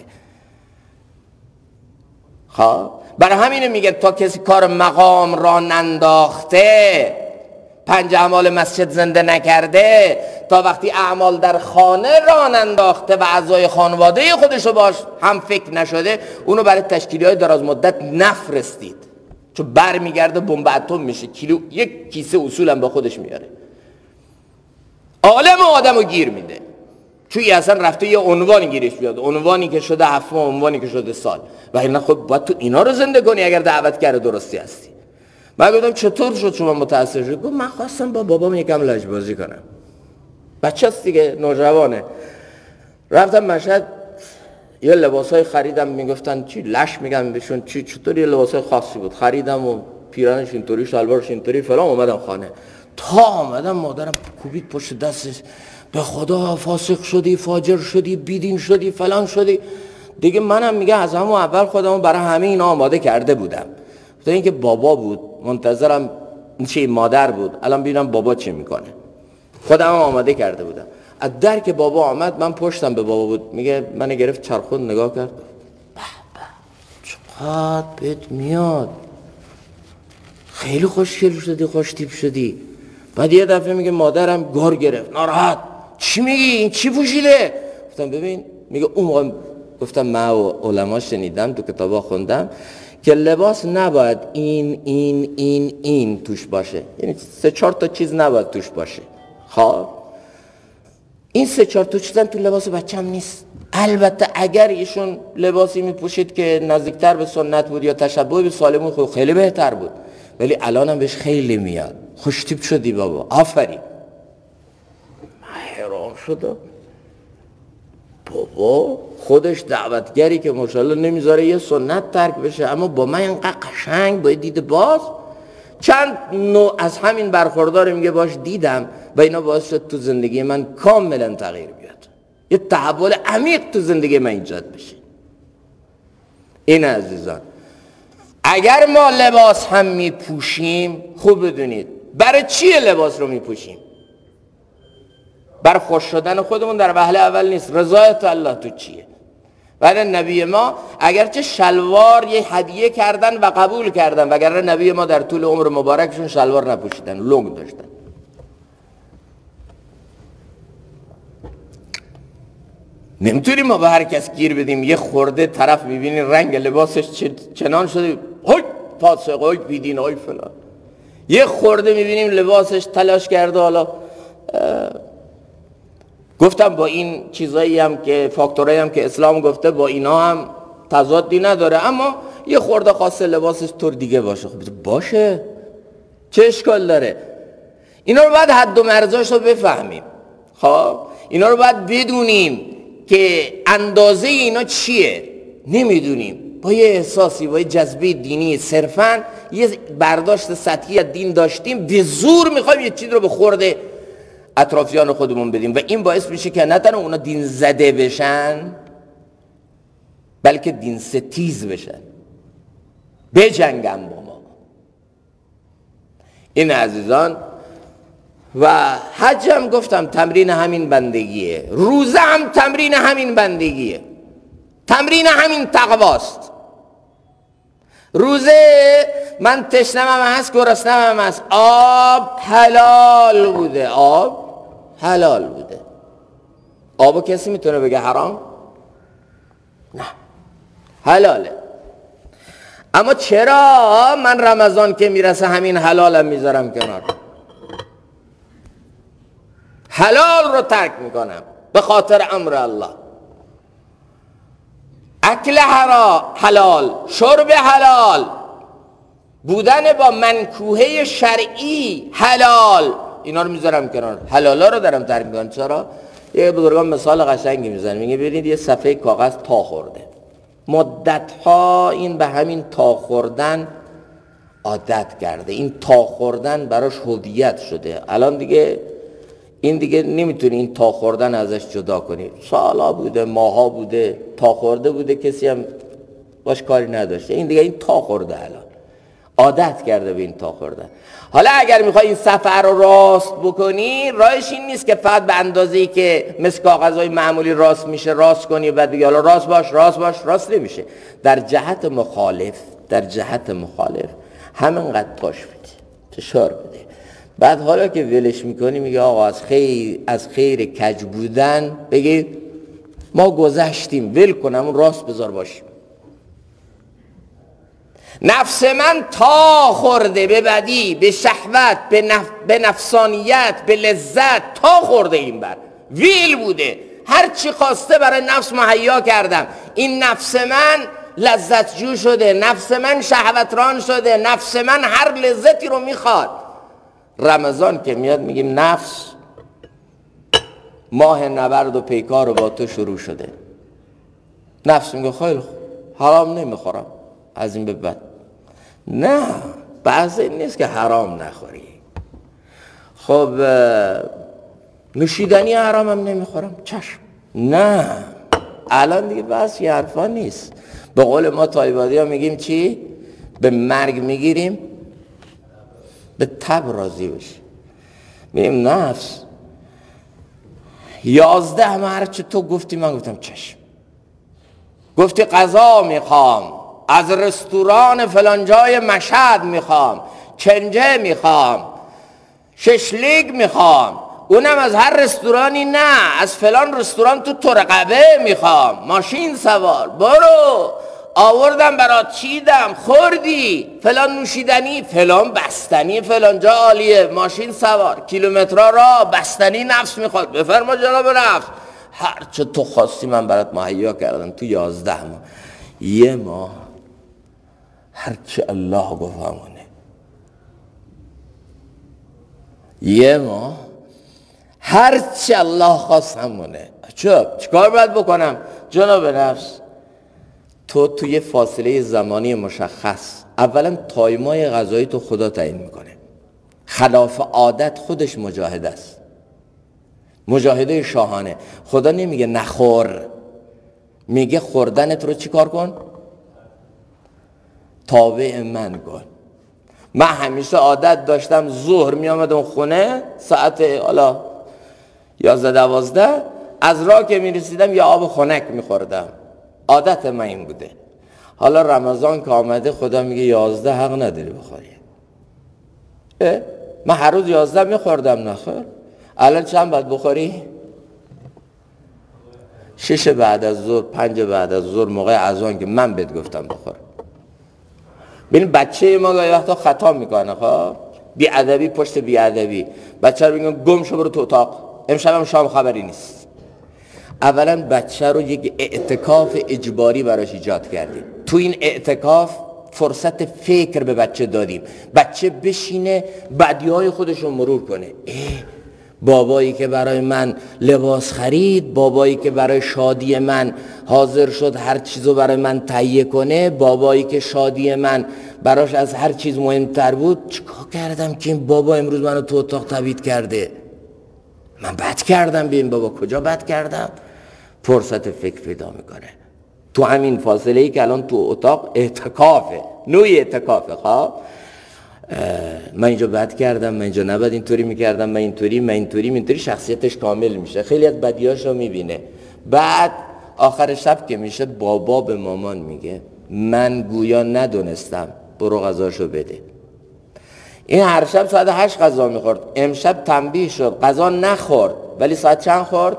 خب برای همین میگه تا کسی کار مقام را ننداخته، 5 اعمال مسجد زنده نکرده، تا وقتی اعمال در خانه را ننداخته و اعضای خانواده خودشو باش هم فکر نشده، اونو برای تشکیلی‌های دراز مدت نفرستید، چون بر میگرده بمب اتم میشه، یک کیسه اصولم با خودش میاره، عالم آدمو گیر میده، چون اصلا رفته یه عنوانی گیرش بیاد، عنوانی که شده 7 ماه، عنوانی که شده سال. و اینا خب باید تو اینا رو زنده کنی اگر دعوت کرده درستی هستی. من گفتم چطور شد شما متأثر شد؟ گفت من خواستم با بابام یکم لجبازی کنم، بچه‌ست دیگه، نوجوانه. رفتم مشهد یه لباسای خریدم، میگفتن چی لش میگم بهشون، چی چطور یه لباسای خاصی بود، خریدم و پیرانش اینطوری، شلوارش اینطوری فلان، اومدم خانه. تا اومدم مادرم کوبید پشت دستش، به خدا فاسق شدی، فاجر شدی، بیدین شدی، فلان شدی. دیگه منم میگه از همون اول خودمو برای همه اینا آماده کرده بودم. تا اینکه بابا بود منتظرم چی، مادر بود، الان ببینم بابا چی میکنه. خودم آماده کرده بودم. از در که بابا آمد من پشتم به بابا بود، میگه منو گرفت چرخوند نگاه کرد، به چقدر بهت میاد، خیلی خوشگل شدی، خوش تیپ شدی. بعد یه دفعه میگه مادرم گار گرفت، ناراحت، چی میگی این چی پوشیده؟ گفتم ببین، میگه اون موقع گفتم من و علما شنیدم، تو کتابا خوندم که لباس نباید این توش باشه، یعنی 3-4 تا چیز نباید توش باشه. خب این 3-4 تا چیزم تو لباس بچه‌م نیست. البته اگر ایشون لباسی میپوشید که نزدیکتر به سنت بود یا تشبه به سالمون، خب خیلی بهتر بود، ولی الانم بهش خیلی میاد. خوش تیپ شدی بابا، آفرین. حیران شدم، بابا خودش دعوتگری که ماشاءالله نمیذاره یه سنت ترک بشه، اما با من اینقدر قشنگ با دید باز. چند نوع از همین برخوردار میگه باش دیدم و اینا باعث شد تو زندگی من کاملا تغییر بیاد، یه تحول عمیق تو زندگی من ایجاد بشه. این عزیزان اگر ما لباس هم میپوشیم، خوب بدونید برای چیه لباس رو میپوشیم؟ برای خوش شدن خودمون در وهله اول نیست، رضایت الله تو چیه؟ بعد نبی ما اگرچه شلوار یه هدیه کردن و قبول کردن، وگرنه نبی ما در طول عمر مبارکشون شلوار نپوشیدن، لنگ داشتن. نمیتونیم ما به هر کس گیر بدیم. یه خورده طرف میبینی رنگ لباسش چنان شده، های فاسق، های بیدین، های فلان. یه خورده میبینیم لباسش تلاش کرده، حالا گفتم با این چیزایی هم که فاکتورایی هم که اسلام گفته با اینا هم تضادی نداره، اما یه خورده خاصه لباسش طور دیگه باشه. خب باشه، چه اشکال داره؟ اینا رو باید حد و مرزاش رو بفهمیم. خب اینا رو باید بدونیم که اندازه اینا چیه. نمیدونیم، با یه احساسی، با یه جذبه دینی صرفاً یه برداشت سطحی از دین داشتیم، به زور میخوایم یه چیز رو به خورده اطرافیان خودمون بدیم و این باعث میشه که نه تنها اونا دین زده بشن، بلکه دین ستیز بشن، بجنگن با ما. این عزیزان، و حج هم گفتم تمرین همین بندگیه، روزه هم تمرین همین بندگیه، تمرین همین تقواست. روزه من تشنمم هست، گرسنمم هست، آب حلال بوده، آب حلال بوده. آبو کسی میتونه بگه حرام؟ نه، حلاله. اما چرا من رمضان که میرسه همین حلالم میذارم کنار، حلال رو ترک میکنم به خاطر امر الله؟ اکل حلال، شرب حلال، بودن با منکوهه شرعی حلال، اینا رو میذارم کنار، حلالا رو دارم ترک میکنم. چرا؟ یه بزرگان مثال قشنگی میزنن، میگه ببینید یه صفحه کاغذ تا خورده، مدتها این به همین تا خوردن عادت کرده، این تا خوردن براش هویت شده. الان دیگه این دیگه نمیتونی این تا خوردن ازش جدا کنی. سالا بوده، ماها بوده، تا خورده بوده، کسی هم باش کاری نداشته. این دیگه این تا خورده، الان عادت کرده به این تا خوردن. حالا اگر میخوای این سفر رو راست بکنی، راهش این نیست که فقط به اندازه‌ای که مثل کاغذهای معمولی راست میشه راست کنی و بعد بگی حالا راست باش راست باش. راست نمیشه. در جهت مخالف همینقدر پاش بده، فشار بده. بعد حالا که ولش میکنی میگه آقا از خیر کج بودن بگی ما گذشتیم، ول کنم اون راست بذار باشیم. نفس من تا خورده به بدی، به شهوت، به نفسانیت، به لذت، تا خورده این بر ویل بوده. هر چی خواسته برای نفس مهیا کردم. این نفس من لذت جو شده، نفس من شهوتران شده، نفس من هر لذتی رو میخواد. رمضان که میاد میگیم نفس ماه نبرد و پیکار رو با تو شروع شده. نفس میگه خیلی خوب، حرام نمیخورم از این به بعد. نه، بعض این نیست که حرام نخوری. خب نوشیدنی حرام هم نمیخورم، چشم. نه، الان دیگه بس یه حرفا نیست. به قول ما تایبادی ها میگیم چی؟ به مرگ میگیریم به تب راضی بشی. میگیم نفس 11 مارچ تو گفتی، من گفتم چشم. گفتی غذا میخوام، از رستوران فلان جای مشهد میخوام، چنجه میخوام، ششلیک میخوام، اونم از هر رستورانی نه، از فلان رستوران تو ترقبه میخوام، ماشین سوار، برو آوردم برات، چیدم، خوردی، فلان نوشیدنی، فلان بستنی، فلان جا عالیه، ماشین سوار، کیلومترها را بستنی نفس میخواد، بفرما جناب نفس، هر چه تو خواستی من برات مهیا کردم. تو 11 ماه، یه ماه هر چه الله گفت همونه. یه ماه هر چه الله خواست همونه. چیکار باید بکنم؟ جناب نفس، تو توی فاصله زمانی مشخص، اولا تایمای غذایی تو خدا تعیین میکنه. خلاف عادت خودش مجاهده است، مجاهده شاهانه. خدا نمیگه نخور، میگه خوردنت رو چی کار کن؟ تابع من کن. من همیشه عادت داشتم ظهر میامدم خونه ساعت حالا 11-12، از راه که میرسیدم یه آب خنک میخوردم، عادت من این بوده. حالا رمضان که آمده خدا میگه 11 حق نداری بخوری. من هر روز 11 میخوردم، نخور. الان چند باید بخوری؟ 6 بعد از ظهر، 5 بعد از ظهر، موقع اذان که من بهت گفتم بخور. ببین بچه ما گاهی وقتا خطا میکنه، خب بیادبی پشت بیادبی. بچه رو میگن گم شو برو تو اتاق، امشب هم شام خبری نیست. اولا بچه رو یک اعتکاف اجباری براش ایجاد کردیم. تو این اعتکاف فرصت فکر به بچه دادیم، بچه بشینه بدیهای خودش رو مرور کنه. بابایی که برای من لباس خرید، بابایی که برای شادی من حاضر شد هر چیزو برای من تهیه کنه، بابایی که شادی من براش از هر چیز مهمتر بود، چیکار کردم که این بابا امروز منو تو اتاق تبعید کرده؟ من بد کردم به این بابا؟ کجا بد کردم؟ فرصت فکر پیدا میکنه تو همین فاصله ای که الان تو اتاق اعتکافه، نوعی اعتکافه. خب من اینجا بد کردم، من اینجا نباید اینطوری میکردم، من اینطوری شخصیتش کامل میشه، خیلی از بدیاشو میبینه. بعد آخر شب که میشه بابا به مامان میگه من گویا ندونستم، برو غذاشو بده. این هر شب ساعت 8 غذا میخورد، امشب تنبیه شد غذا نخورد، ولی ساعت چند خورد؟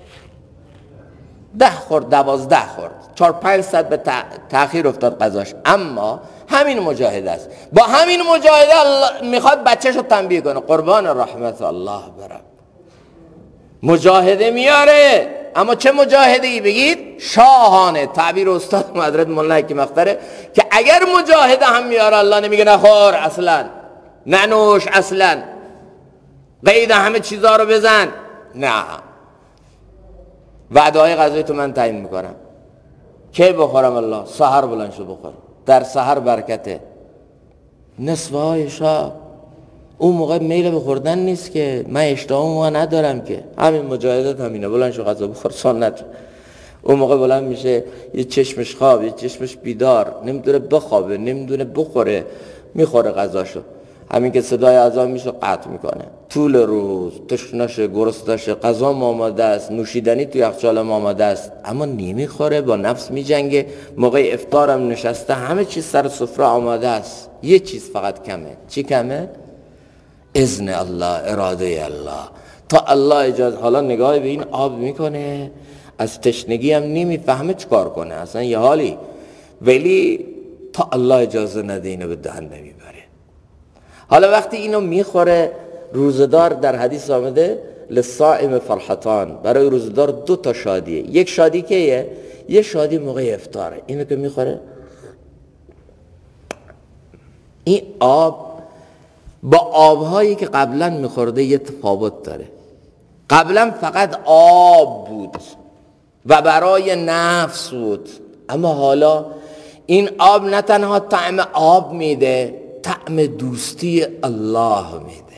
10 خورد، 12 خورد، 4-5 ساعت به تأخیر افتاد غذاش. اما همین مجاهده است، با همین مجاهده الله میخواد بچه‌شو تنبیه کنه. قربان رحمت الله برم، مجاهده میاره. اما چه مجاهده ای بگید؟ شاهانه. تعبیر استاد حضرت مولانا حکیم اختره که اگر مجاهده هم میاره الله نمیگه نخور اصلا، ننوش اصلا، قید همه چیزا رو بزن، نه، وعده‌های غذایی تو من تعیین میکنم. کی بخورم الله؟ سحر بلند شو بخور، در سحر برکته. نصفهای شب اون موقع میل به خوردن نیست که، من اشتهامو ندارم که، همین مجاهدت همینه، بلند شو غذا بخور، سنت. اون موقع بلند میشه، یه چشمش خواب، یه چشمش بیدار، نمیدونه بخوابه، نمیدونه بخوره، میخوره غذاشو. همین که صدای اذان میشه قطع میکنه. طول روز تشنشه، گرسنشه، غذا آماده است، نوشیدنی توی یخچال آماده است، اما نمیخوره، با نفس میجنگه. موقع افطارم نشسته، همه چیز سر سفره آماده است، یه چیز فقط کمه. چی کمه؟ اذن الله، اراده الله. تا الله اجازه، حالا نگاه به این آب میکنه، از تشنگی هم نمیفهمه چکار کنه، اصلا یه حالی، ولی تا الله اجازه نده اینو به دهن نمیبره. حالا وقتی اینو میخوره، روزدار در حدیث آمده للصائم فرحتان، برای روزدار 2 تا شادیه. یک شادی کیه؟ یه شادی موقع افطاره، اینو که میخوره، این آب با آبهایی که قبلا میخورده یه تفاوت داره. قبلا فقط آب بود و برای نفس بود، اما حالا این آب نه تنها طعم آب میده، طعم دوستی الله میده،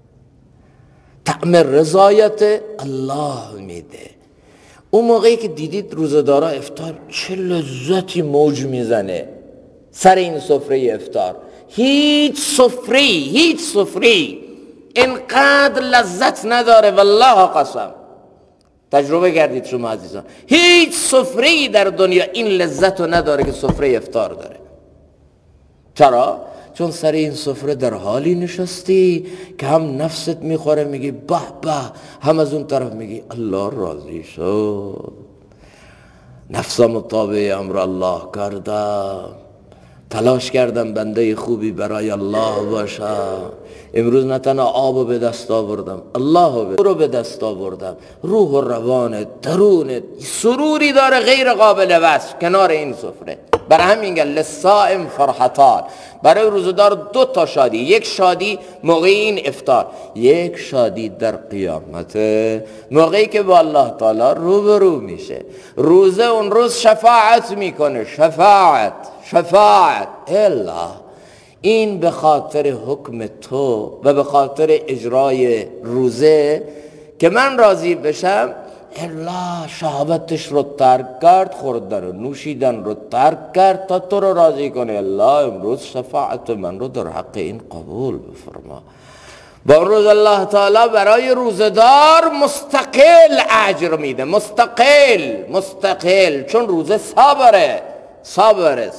طعم رضایت الله میده. اون موقعی که دیدید روزدارا افطار چه لذتی موج میزنه سر این سفره افطار، هیچ سفری اینقدر لذت نداره، والله قسم، تجربه کردید شما عزیزان، هیچ سفره‌ای در دنیا این لذت رو نداره که سفره افطار داره. چرا؟ چون سر این سفره در حالی نشستی که هم نفست میخوره میگی به به، هم از اون طرف میگی الله راضی شد، نفسم تابع امر الله کردم، تلاش کردم بنده خوبی برای الله باشم. امروز نه تنها آب به دست آوردم، الله رو به دست آوردم، روح و روان درون سروری داره غیر قابل وصف کنار این سفره. برای همین میگن للصائم فرحتان، برای روزدار 2 تا شادی، یک شادی موقع این افطار، یک شادی در قیامت، موقعی که با الله تعالی روبرو میشه. روزه اون روز شفاعت میکنه، شفاعت الا این به خاطر حکم تو و به خاطر اجرای روزه که من راضی بشم، الا شهوتش رو ترک کرد، خوردن و نوشیدن رو ترک کرد تا تو رو راضی کنه. الله امروز شفاعت من رو در حق این قبول بفرما. با روز الله تعالی برای روزدار مستقل اجر میده، مستقل، چون روزه صبر.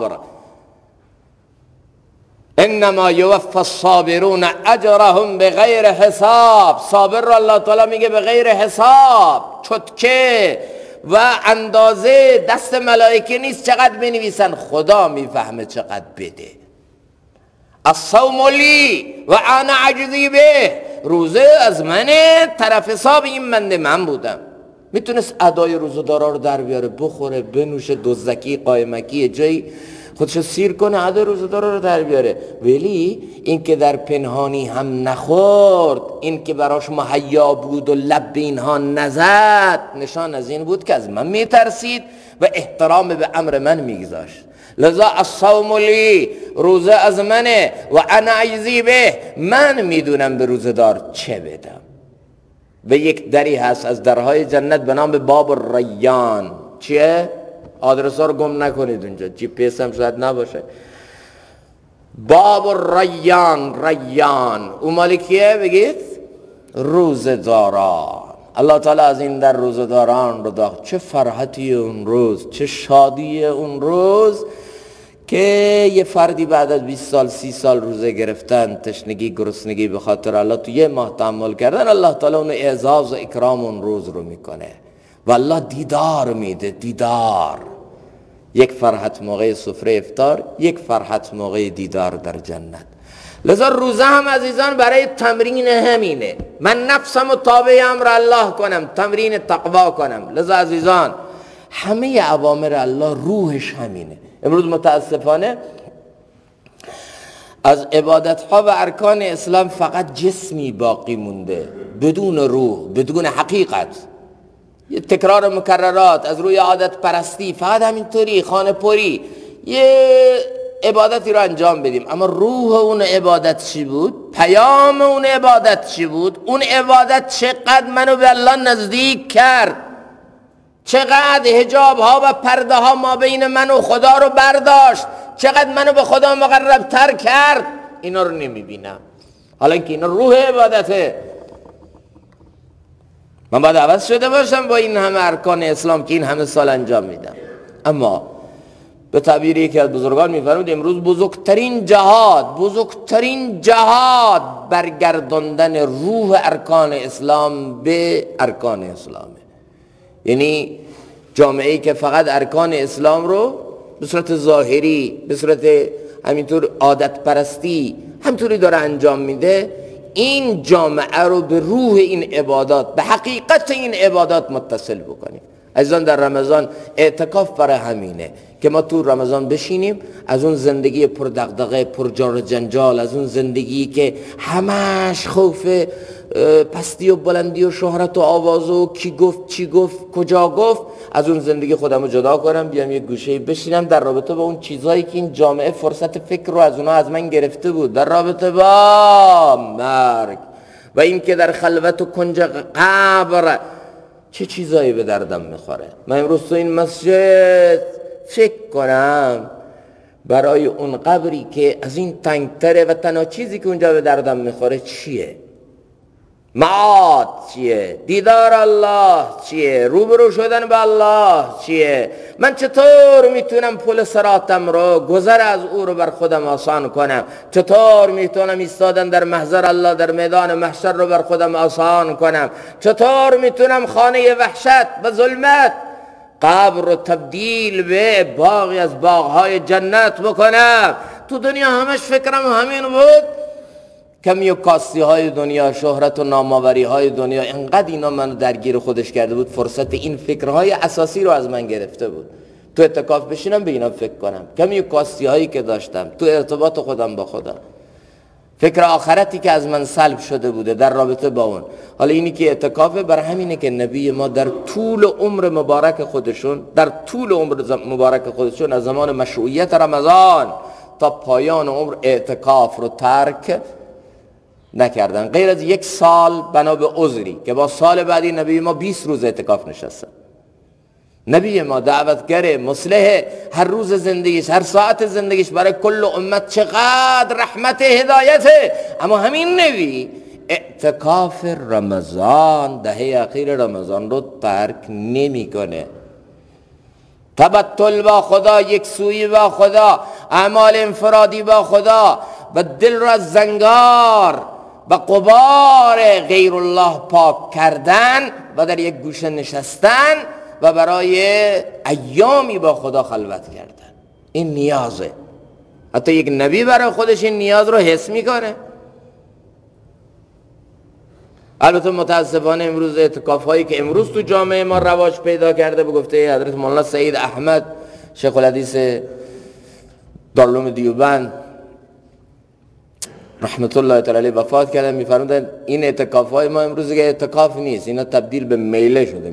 انما یوفی الصابرون اجرهم بغیر حساب. صابر رو الله تعالی میگه بغیر حساب، چتکه و اندازه دست ملائکه نیست چقدر بنویسن، خدا میفهمه چقدر بده. الصوم لی و انا اجزی به، روزه از منه، طرف حساب این من بودم. میتونست ادای روزدارا رو در بیاره، بخوره، بنوشه، دزدکی، قایمکی، جایی خودشو سیر کنه، ادای روزدارا رو در بیاره. ولی این که در پنهانی هم نخورد، این که براش مهیا بود و لب به اینها نزد، نشان از این بود که از من میترسید و احترام به امر من میگذاشت. لذا الصوم لی، روزه از منه، و انا اجزی به، من میدونم به روزدار چه بدم. و یک دری هست از درهای جنت به نام باب الریان. چیه؟ آدرس ها رو گم نکنید اونجا، جی پی اس هم شاید نباشه. باب الریان، ریان اون مال کیه؟ بگید روزداران. الله تعالی از این در روزداران رو داخت. چه فرحتی اون روز، چه شادی اون روز که یه فردی بعد از 20 سال 30 سال روزه گرفتن، تشنگی گرسنگی به خاطر الله تو یه ماه تحمل کردن، الله تعالی اون اعزاز و اکرام اون روز رو میکنه و الله دیدار میده. دیدار، یک فرحت موقع سفره افطار، یک فرحت موقع دیدار در جنت. لذا روزه هم عزیزان برای تمرین همینه، من نفسم رو تابع امر الله کنم، تمرین تقوا کنم. لذا عزیزان همه اوامر الله روحش همینه. امروز متاسفانه از عبادت ها و ارکان اسلام فقط جسمی باقی مونده، بدون روح، بدون حقیقت. یه تکرار مکررات از روی عادت پرستی، فقط همینطوری خانه پری یه عبادتی رو انجام بدیم، اما روح اون عبادت چی بود؟ پیام اون عبادت چی بود؟ اون عبادت چقدر منو به الله نزدیک کرد؟ چقدر حجاب ها و پرده ها ما بین من و خدا رو برداشت؟ چقدر منو به خدا مقرب تر کرد؟ اینا رو نمیبینم. حالا که اینا روح عبادته، من باید عوض شده باشم با این همه ارکان اسلام که این همه سال انجام میدم. اما به تعبیر یکی از بزرگان میفرمود امروز بزرگترین جهاد برگرداندن روح ارکان اسلام به ارکان اسلامه. یعنی جامعه‌ای که فقط ارکان اسلام رو به صورت ظاهری، به صورت همینطور عادت پرستی همینطوری داره انجام میده، این جامعه رو به روح این عبادات، به حقیقت این عبادات متصل بکنیم. عزیزان در رمضان اعتکاف برای همینه که ما تو رمضان بشینیم، از اون زندگی پر دغدغه، پر جار و جنجال، از اون زندگی که همش خوف پستی و بلندی و شهرت و آواز و کی گفت چی گفت کجا گفت، از اون زندگی خودم رو جدا کنم، بیام یک گوشه بشینم در رابطه با اون چیزهایی که این جامعه فرصت فکر رو از اونها از من گرفته بود، در رابطه با مرگ و این که در خلوت و کنج قبر چه چیزایی به دردم میخوره. من امروز تو این مسجد فکر کنم برای اون قبری که از این تنگتره و تنها چیزی که اونجا به دردم میخوره چیه؟ معاد چیه؟ دیدار الله چیه؟ روبرو شدن به الله چیه؟ من چطور میتونم پل صراطم رو، گذر از او رو بر خودم آسان کنم؟ چطور میتونم ایستادن در محضر الله در میدان محشر رو بر خودم آسان کنم؟ چطور میتونم خانه وحشت و ظلمت قبر رو تبدیل به باغی از باغهای جنت بکنم؟ تو دنیا همش فکرم همین بود. کمی و کاستی های دنیا، شهرت و نامآوری های دنیا، انقدر اینا منو درگیر خودش کرده بود، فرصت این فکرهای اساسی رو از من گرفته بود. تو اعتکاف بشینم به اینا فکر کنم، کمی و کاستی هایی که داشتم تو ارتباط خودم با خدا، فکر آخرتی که از من سلب شده بوده در رابطه با اون. حالا اینی که اعتکافه، بر همینه که نبی ما در طول عمر مبارک خودشون از زمان مشروعیت رمضان تا پایان عمر اعتکاف رو ترک نکردن، غیر از 1 سال بنا به عذری که با سال بعدی نبی ما 20 روز اعتکاف نشستن. نبی ما دعوتگر مصلح، هر روز زندگیش، هر ساعت زندگیش برای کل امت چقدر رحمت هدایته، اما همین نبی اعتکاف رمضان، دهه اخیر رمضان رو ترک نمیکنه. تبتل با خدا، یک سویی با خدا، اعمال انفرادی با خدا و دل را از زنگار و غبار غیر الله پاک کردن و در یک گوشه نشستن و برای ایامی با خدا خلوت کردن، این نیازه. حتی یک نبی برای خودش این نیاز رو حس میکنه. البته متاسفانه امروز اعتکاف هایی که امروز تو جامعه ما رواج پیدا کرده به گفته حضرت مولانا سید احمد شیخ الحدیث دارالعلوم دیوبند رحمت الله تعالی علیه وفات کردن، میفرمودن این اعتکاف های ما امروز که اعتکاف نیست، اینا تبدیل به میله شده.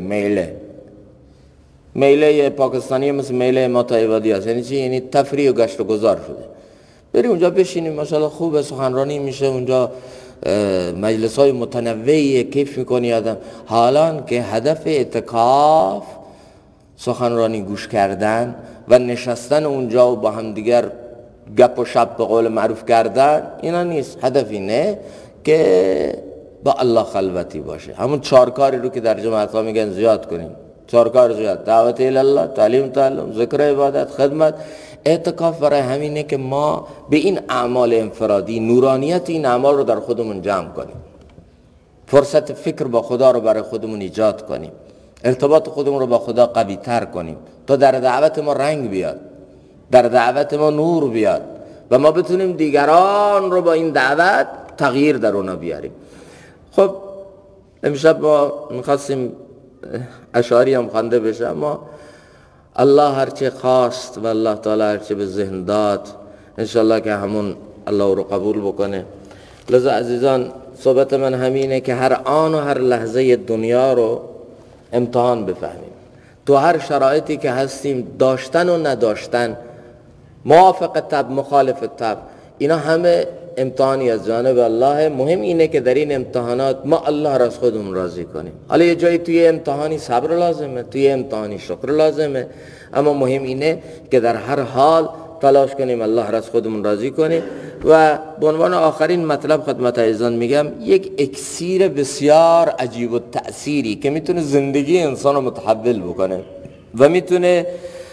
میله پاکستانی مثل میله ما تا عبادی هست. یعنی چی؟ یعنی تفریح و گشت و گذار شده. بریم اونجا بشینیم، ماشاءالله خوبه، سخنرانی میشه اونجا، مجلس های متنوعی، کیف میکنی آدم. حالا که هدف اعتکاف سخنرانی گوش کردن و نشستن اونجا و با هم دیگر گپ و شپ به قول معروف کردن، اینا نیست. هدف اینه که با الله خلوتی باشه. همون 4 کاری رو که در جماعت ها میگن زیاد کنیم. 4 کار زیاد: دعوت الله، تعلیم تعلم، ذکر عبادت، خدمت. اعتکاف برای همینه که ما به این اعمال انفرادی نورانیت این اعمال رو در خودمون جمع کنیم، فرصت فکر با خدا رو برای خودمون ایجاد کنیم، ارتباط خودمون رو با خدا قوی تر کنیم تا در دعوت ما رنگ بیاد، در دعوت ما نور بیاد و ما بتونیم دیگران رو با این دعوت تغییر در اونا بیاریم. خب امشب ما میخواستیم اشعاری هم خوانده بشه، اما الله هرچه خواست و الله تعالی هرچه به ذهن داد انشالله که همون الله رو قبول بکنه. لذا عزیزان صحبت من همینه که هر آن و هر لحظه دنیا رو امتحان بفهمیم. تو هر شرایطی که هستیم، داشتن و نداشتن، موافق طبع، مخالف طبع، اینا همه امتحانی از جانب الله. مهم اینه که در این امتحانات ما الله را از خودمون راضی کنیم. حالا یه جایی توی امتحانی صبر لازمه، توی امتحانی شکر لازمه، اما مهم اینه که در هر حال تلاش کنیم الله را از خودمون راضی کنیم. و به عنوان آخرین مطلب خدمت عزیزان میگم، یک اکسیر بسیار عجیب و تأثیری که میتونه زندگی انسان رو متحول بکنه و میتونه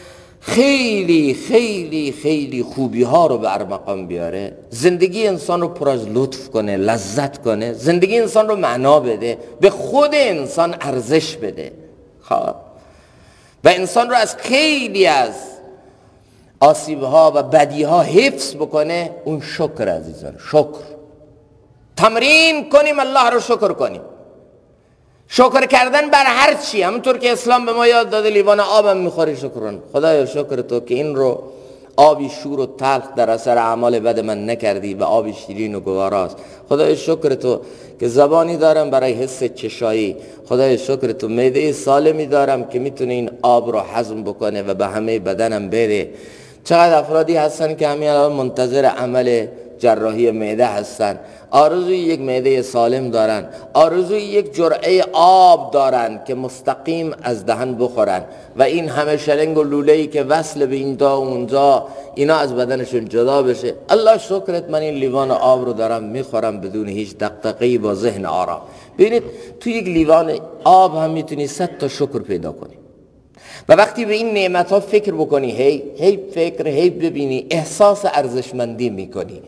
خیلی خیلی خیلی خوبی ها رو به ارمغان بیاره، زندگی انسان رو پر از لطف کنه، لذت کنه، زندگی انسان رو معنا بده، به خود انسان ارزش بده، خب، و انسان رو از خیلی از آسیب ها و بدی ها حفظ بکنه. اون شکر عزیزان، شکر. تمرین کنیم الله رو شکر کنیم. شکر کردن بر هر چی، همونطور که اسلام به ما یاد داده لیوان آبم میخوری شکران. خدایا شکر تو که این رو آبی شور و تلخ در اثر اعمال بد من نکردی و آبی شیرین و گواراست. خدایا شکر تو که زبانی دارم برای حس چشایی. خدایا شکر تو معده سالمی دارم که میتونه این آب رو هضم بکنه و به همه بدنم بره. چقدر افرادی هستن که همین الان منتظر عمل جراحی معده هستن، آرزوی یک معده سالم دارن، آرزوی یک جرعه آب دارن که مستقیم از دهن بخورن و این همه شلنگ و لوله‌ای که وصل به این تا اونجا اینا از بدنشون جدا بشه. الله شکرت من این لیوان آب رو دارم میخورم بدون هیچ دغدغه‌ای، با ذهن آرام. ببینید تو یک لیوان آب هم میتونی 100 تا شکر پیدا کنی و وقتی به این نعمت ها فکر بکنی، هی فکر، هی ببینی، احساس ارزشمندی میکنی،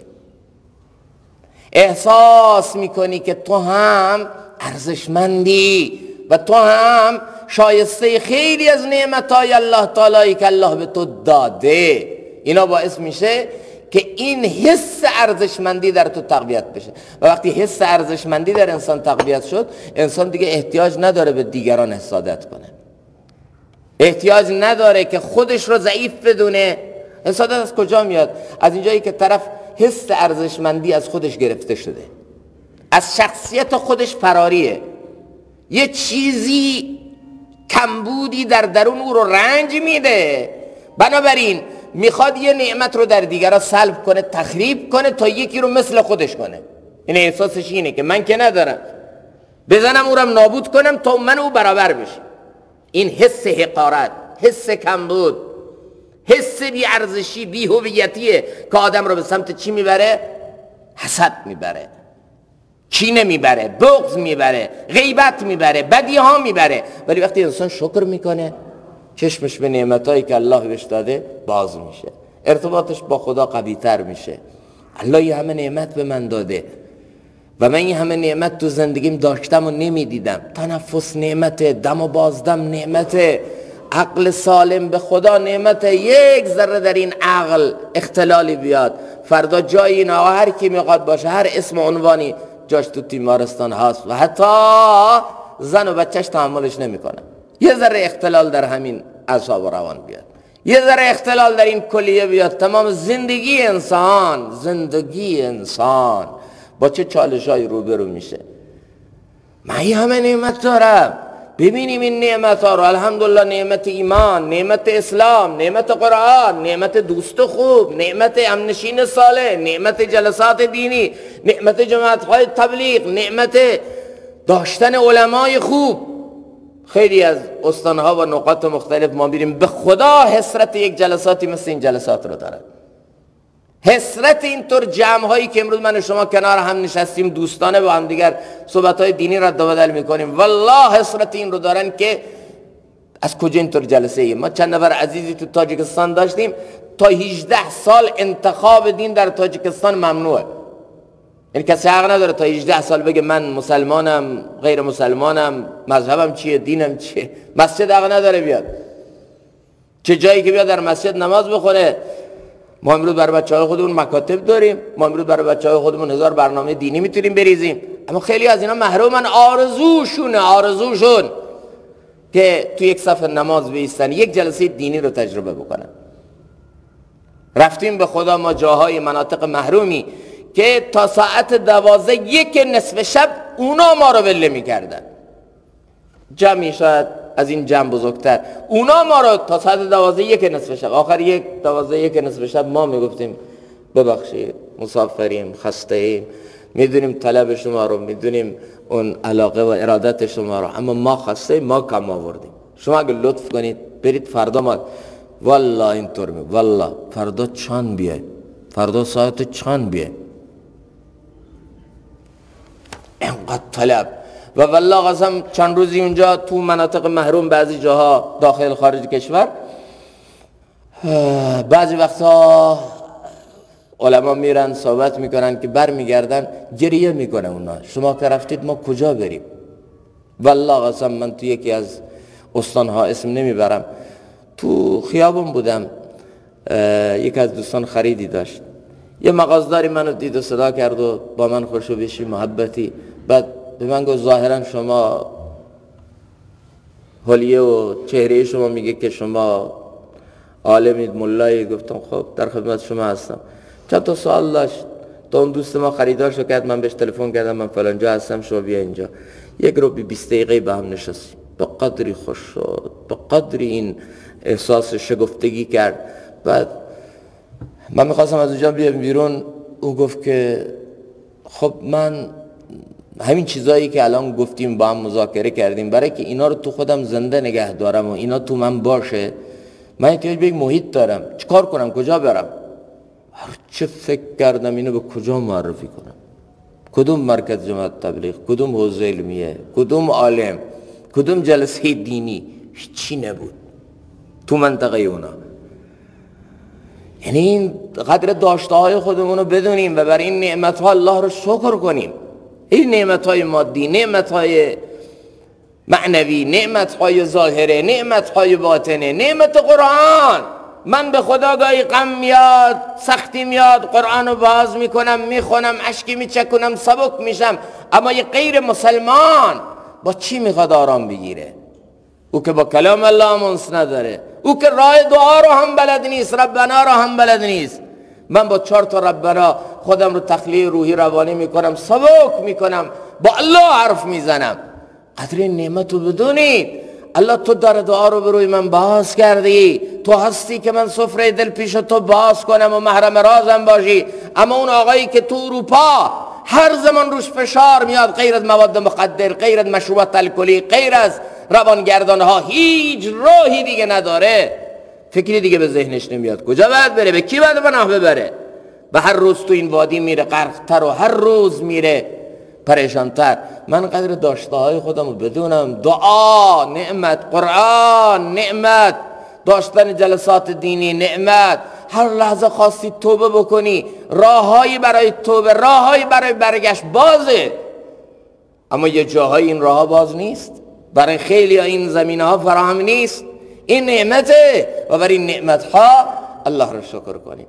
احساس میکنی که تو هم ارزشمندی و تو هم شایسته خیلی از نعمتهای الله تعالی که الله به تو داده. اینا باعث میشه که این حس ارزشمندی در تو تقویت بشه و وقتی حس ارزشمندی در انسان تقویت شد، انسان دیگه احتیاج نداره به دیگران حسادت کنه، احتیاج نداره که خودش رو ضعیف بدونه. حسادت از کجا میاد؟ از اینجایی که طرف حس ارزشمندی از خودش گرفته شده، از شخصیت خودش فراریه، یه چیزی کمبودی در درون او رو رنج میده، بنابراین میخواد یه نعمت رو در دیگران سلب کنه، تخریب کنه تا یکی رو مثل خودش کنه. این احساسش اینه که من که ندارم، بزنم او رو نابود کنم تا من او برابر بشه. این حس حقارت، حس کمبود، حس بی ارزشی، بی هویتیه که آدم رو به سمت چی میبره؟ حسد میبره، کینه میبره، بغض میبره، غیبت میبره، بدی ها میبره. ولی وقتی انسان شکر میکنه، چشمش به نعمتایی که الله بهش داده باز میشه، ارتباطش با خدا قوی تر میشه. الله یه همه نعمت به من داده و من این همه نعمت تو زندگیم داشتم و نمیدیدم. تنفس نعمته، دم و بازدم نعمته، عقل سالم به خدا نعمته. یک ذره در این عقل اختلالی بیاد، فردا جای این آقا هر کی میخواد باشه، هر اسم و عنوانی جاش تو تیمارستان هست و حتی زن و بچهش تحملش نمیکنه. یه ذره اختلال در همین اعصاب و روان بیاد، یه ذره اختلال در این کلیه بیاد، تمام زندگی انسان با چه چالش‌هایی روبرو میشه. من یه همه نعمت دارم. ببینیم این نعمت ها رو. الحمدلله نعمت ایمان، نعمت اسلام، نعمت قرآن، نعمت دوست خوب، نعمت همنشین صالح، نعمت جلسات دینی، نعمت جماعت های تبلیغ، نعمت داشتن علمای خوب. خیلی از استانها و نقاط مختلف ما میریم، به خدا حسرت یک جلساتی مثل این جلسات رو دارن. حسرت اینطور جمع هایی که امروز من و شما کنار هم نشستیم دوستانه با هم دیگر صحبت های دینی رد و بدل میکنیم، والله حسرت این رو دارن که از کجا اینطور جلسه ایم. ما چند نفر عزیزی تو تاجیکستان داشتیم، تا 18 سال انتخاب دین در تاجیکستان ممنوعه. یعنی کسی حق نداره تا 18 سال بگه من مسلمانم، غیر مسلمانم، مذهبم چیه، دینم چیه. مسجد حق نداره بیاد، چه جایی که بیاد در مسجد نماز بخونه. ما امروز برای بچه‌های خودمون مکاتب داریم، ما امروز برای بچه‌های خودمون 1000 برنامه دینی میتونیم بریزیم، اما خیلی از اینا محرومن. آرزوشون که تو یک صف نماز بایستن، یک جلسه دینی رو تجربه بکنن. رفتیم به خدا ما جاهای مناطق محرومی که تا ساعت 12 یک نصف شب اونا ما رو بله میکردن. جمعی شاید از این جمع بزرگتر، اونا ما رو تا ساعت 12 یک نصف شب، آخر 12 یک نصف شب ما میگفتیم ببخشید مسافریم، خسته ایم، میدونیم طلب شما رو، میدونیم اون علاقه و ارادت شما رو، اما ما خسته ایم، ما کم آوردیم. شما اگه لطف کنید برید فردا ما. والله اینطور والله فردا چند بیاید، فردا ساعت چند بیاید، اینقدر طلب. و والله قسم چند روزی اونجا تو مناطق محروم، بعضی جاها داخل خارج کشور، بعضی وقتا علما میرن صحبت میکنن که بر میگردن گریه میکنن اونا، شما که رفتید ما کجا بریم. والله قسم من تو یکی از استانها، اسم نمیبرم، تو خیابون بودم، یک از دوستان خریدی داشت، یه مغازداری منو دید و صدا کرد و با من خوش و بیشی محبتی، بعد به من گفت ظاهرا شما حلیه و چهره شما میگه که شما عالمید، ملایی. گفتم خب در خدمت شما هستم. چند تا سوال داشت، تا اون دوست ما خریدار شو کرد، من بهش تلفن کردم من فلان جا هستم، شما بیا اینجا. یک رو 20 دقیقه با هم نشستیم، به قدری خوش شد، به قدری این احساس شگفتگی کرد. بعد من میخواستم از اونجا بیام بیرون، او گفت که خب من همین چیزایی که الان گفتیم با هم مذاکره کردیم، برای که اینا رو تو خودم زنده نگه دارم و اینا تو من باشه، من احتیاج به یک محیط دارم. چیکار کنم؟ کجا برم؟ چه فکر کردم اینو به کجا معرفی کنم، کدوم مرکز جماعت تبلیغ، کدوم حوزه علمیه، کدوم عالم، کدوم جلسه دینی، هیچی نبود تو منطقه اونا. یعنی این قدر داشته های خودمون رو بدونیم و بر این نعمت ها الله رو شکر کنیم. این نعمت های مادی، نعمت های معنوی، نعمت های ظاهره، نعمت های باطنه، نعمت قرآن. من به خدا گاهی غم میاد، سختی میاد، قرآن رو باز میکنم، میخونم، اشکی میچکنم، سبک میشم، اما یه غیر مسلمان با چی میخواد آرام بگیره؟ او که با کلام الله منس نداره، او که راه دعا رو هم بلد نیست، ربنا رو هم بلد نیست. من با 4 تا ربنا خودم رو تخلیه روحی روانی میکنم، سبک میکنم، با الله حرف میزنم. قدر این نعمت رو بدونید. الله تو در دعا رو بروی من باز کردی، تو هستی که من سفره دل پیش تو باز کنم و محرم رازم باشی. اما اون آقایی که تو اروپا هر زمان روش فشار میاد، غیر از مواد مخدر، غیر از مشروبات الکلی، غیر از روانگردانها، هیچ راهی دیگه نداره، فکری دیگه به ذهنش نمیاد کجا باید بره، به کی باید پناه ببره. و هر روز تو این وادی میره غرق‌تر و هر روز میره پریشان‌تر. من قدر داشته های خودم رو بدونم. دعا نعمت، قرآن نعمت، داشتن جلسات دینی نعمت. هر لحظه خواستی توبه بکنی، راههایی برای توبه، راههایی برای برگشت بازه. اما یه جاهای این راه باز نیست، برای خیلی این زمینه ها فراهم نیست. این نعمته و برای این نعمت ها الله را شکر کنیم.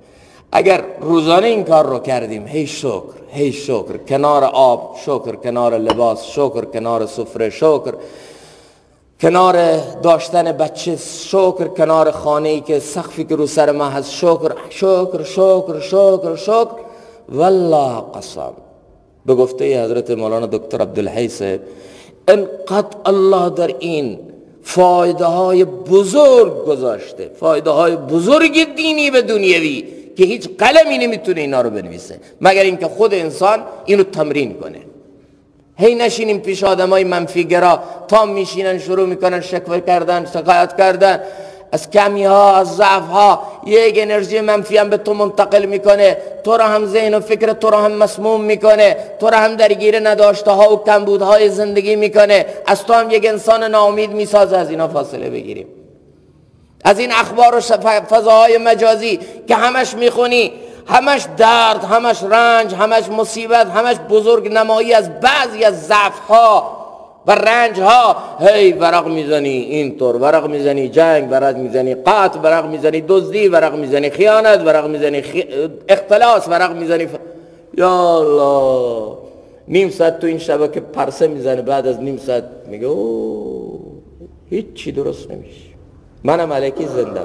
اگر روزانه این کار رو کردیم، هی شکر، هی شکر، کنار آب شکر، کنار لباس شکر، کنار سفره شکر، کنار داشتن بچه شکر، کنار خانه‌ای که سقفی که رو سر ما هست شکر، شکر شکر شکر شکر. والله قسم، به گفته حضرت مولانا دکتر عبدالحی صاحب، انقدر الله در این فایده های بزرگ گذاشته، فایده های بزرگ دینی و دنیوی، که هیچ قلمی نمیتونه اینا رو بنویسه مگر اینکه خود انسان اینو تمرین کنه. هی نشینیم پیش آدمای منفیگرا، تا میشینن شروع میکنن شکوه کردن، شکایت کردن از کمی ها، از ضعف ها. یک انرژی منفی هم به تو منتقل میکنه، تو را هم ذهن و فکر تو را هم مسموم میکنه، تو را هم درگیر نداشته ها و کمبودهای زندگی میکنه، از تو هم یک انسان ناامید میسازه. از اینا فاصله بگیریم، از این اخبار و فضاهای مجازی که همش میخونی، همش درد، همش رنج، همش مصیبت، همش بزرگ نمایی از بعضی از ضعف ها و رنج ها. هی ورق میزنی اینطور، ورق میزنی جنگ، ورق میزنی قتل، ورق میزنی دزدی، ورق میزنی خیانت، ورق میزنی اختلاس، ورق میزنی یا الله. نیم ساعت تو این شبکه پرسه میزنه، بعد از نیم ساعت میگه اوه هیچ چی درست نمیشه. منم الکی زنده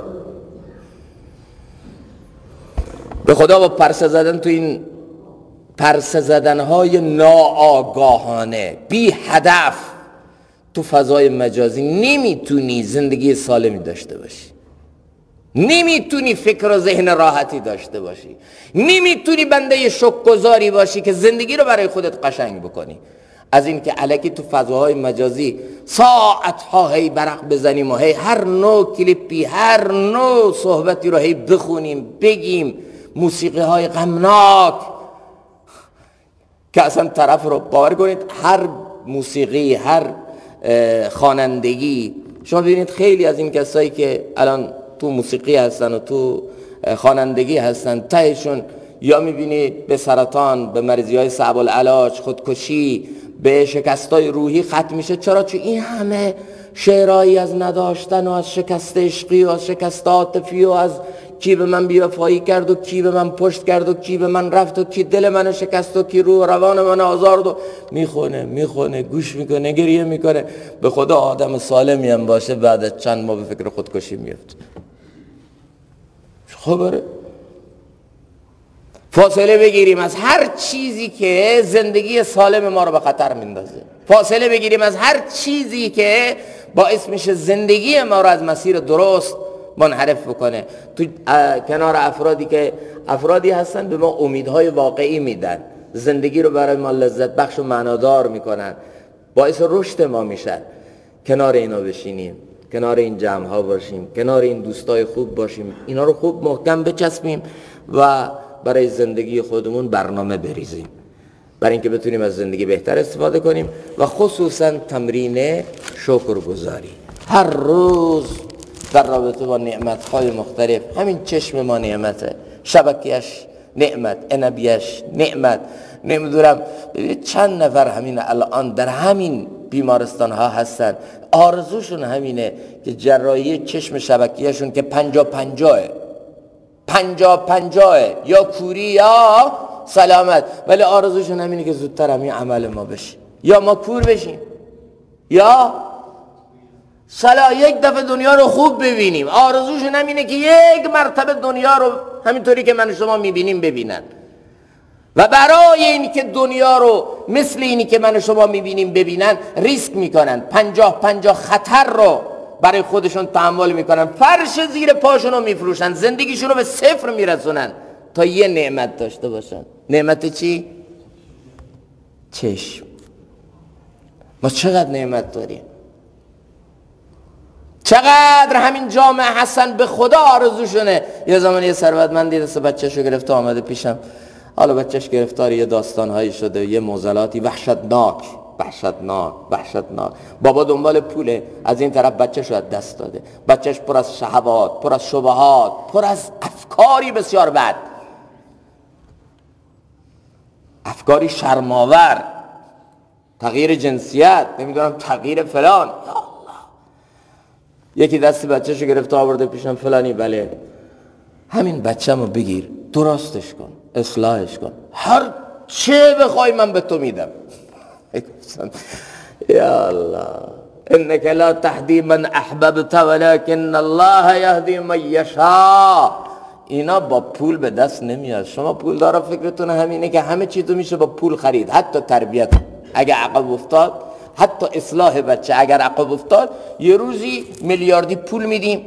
به خدا. با پرسه زدن تو این پرسه زدنهای ناآگاهانه بی هدف تو فضای مجازی نمیتونی زندگی سالمی داشته باشی، نمیتونی فکر و ذهن راحتی داشته باشی، نمیتونی بنده شکرگزاری باشی که زندگی رو برای خودت قشنگ بکنی. از این که الکی تو فضاهای مجازی ساعتها هی برق بزنیم و هی هر نوع کلیپی، هر نوع صحبتی رو هی بخونیم بگیم، موسیقی های غمناک که اصلا طرف رو باور کنید، هر موسیقی، هر خوانندگی، شما ببینید خیلی از این کسایی که الان تو موسیقی هستن و تو خوانندگی هستن، تهشون یا میبینید به سرطان، به مریضی های صعب العلاج، خودکشی، به شکستای روحی ختم میشه. چرا؟ چون این همه شعرهایی از نداشتن و از شکست عشقی و از شکست عاطفی و از کی به من بی‌وفایی کرد و کی به من پشت کرد و کی به من رفت و کی دل منو شکست و کی رو روان من آزارد و میخونه گوش میکنه، گریه میکنه. به خدا آدم سالمی هم باشه بعد از چند ماه به فکر خودکشی میفته. خبره؟ فاصله بگیریم از هر چیزی که زندگی سالم ما رو به خطر میندازه. فاصله بگیریم از هر چیزی که باعث میشه زندگی ما رو از مسیر درست منحرف بکنه. تو کنار افرادی هستن به ما امیدهای واقعی میدن، زندگی رو برای ما لذت بخش و معنادار میکنن، باعث رشد ما میشن. کنار اینا بشینیم، کنار این جمع ها باشیم، کنار این دوستای خوب باشیم، اینا رو خوب محکم بچسبیم و برای زندگی خودمون برنامه بریزیم، برای اینکه بتونیم از زندگی بهتر استفاده کنیم. و خصوصا تمرین شکرگزاری هر روز در رابطه با نعمت‌های مختلف. همین چشم ما نعمته، شبکیش نعمت، انبیش نعمت. نمیدونم ببینید چند نفر همین الان در همین بیمارستان ها هستن، آرزوشون همینه که جراحی چشم شبکیهشون که 50-50 یا کوری یا سلامت، ولی آرزوشون همینه که زودتر همین عمل ما بشه، یا ما کور بشیم یا یک دفعه دنیا رو خوب ببینیم. آرزوشون همینه که یک مرتبه دنیا رو همینطوری که من شما میبینیم ببینن. و برای این که دنیا رو مثل اینی که من شما میبینیم ببینن، ریسک میکنن، 50-50 خطر رو برای خودشون تحمل میکنن، فرش زیر پاشون رو میفروشن، زندگیشون رو به صفر میرسونن تا یه نعمت داشته باشن. نعمت چی؟ چشم. ما چقدر نعمت داریم، چقدر همین جامعه حسن به خدا آرزوشونه. یه زمانی یه ثروتمندی دست بچه‌شو گرفته آمده پیشم، حالا بچه‌ش گرفتار یه داستان‌هایی شده، یه معضلاتی وحشتناک. بابا دنبال پوله، از این طرف بچه‌شو از دست داده، بچه‌ش پر از شهوات، پر از شبهات، پر از افکاری بسیار بد، افکاری شرم‌آور، تغییر جنسیت، نمیدونم تغییر فلان. یکی دست بچه‌شو گرفته آورده پیشم، فلانی بله همین بچه‌مو بگیر، درستش کن، اصلاحش کن، هر چه بخوای من به تو میدم. یا الله انک لا تهدی من احببت ولکن الله یهدی من یشاء. اینا با پول به دست نمیاد. شما پول دارا فکرتون همینه که همه چی تو میشه با پول خرید، حتی تربیت اگه عقب افتاد، حتی اصلاح بچه اگر عقب افتاد، یه روزی میلیاردی پول میدیم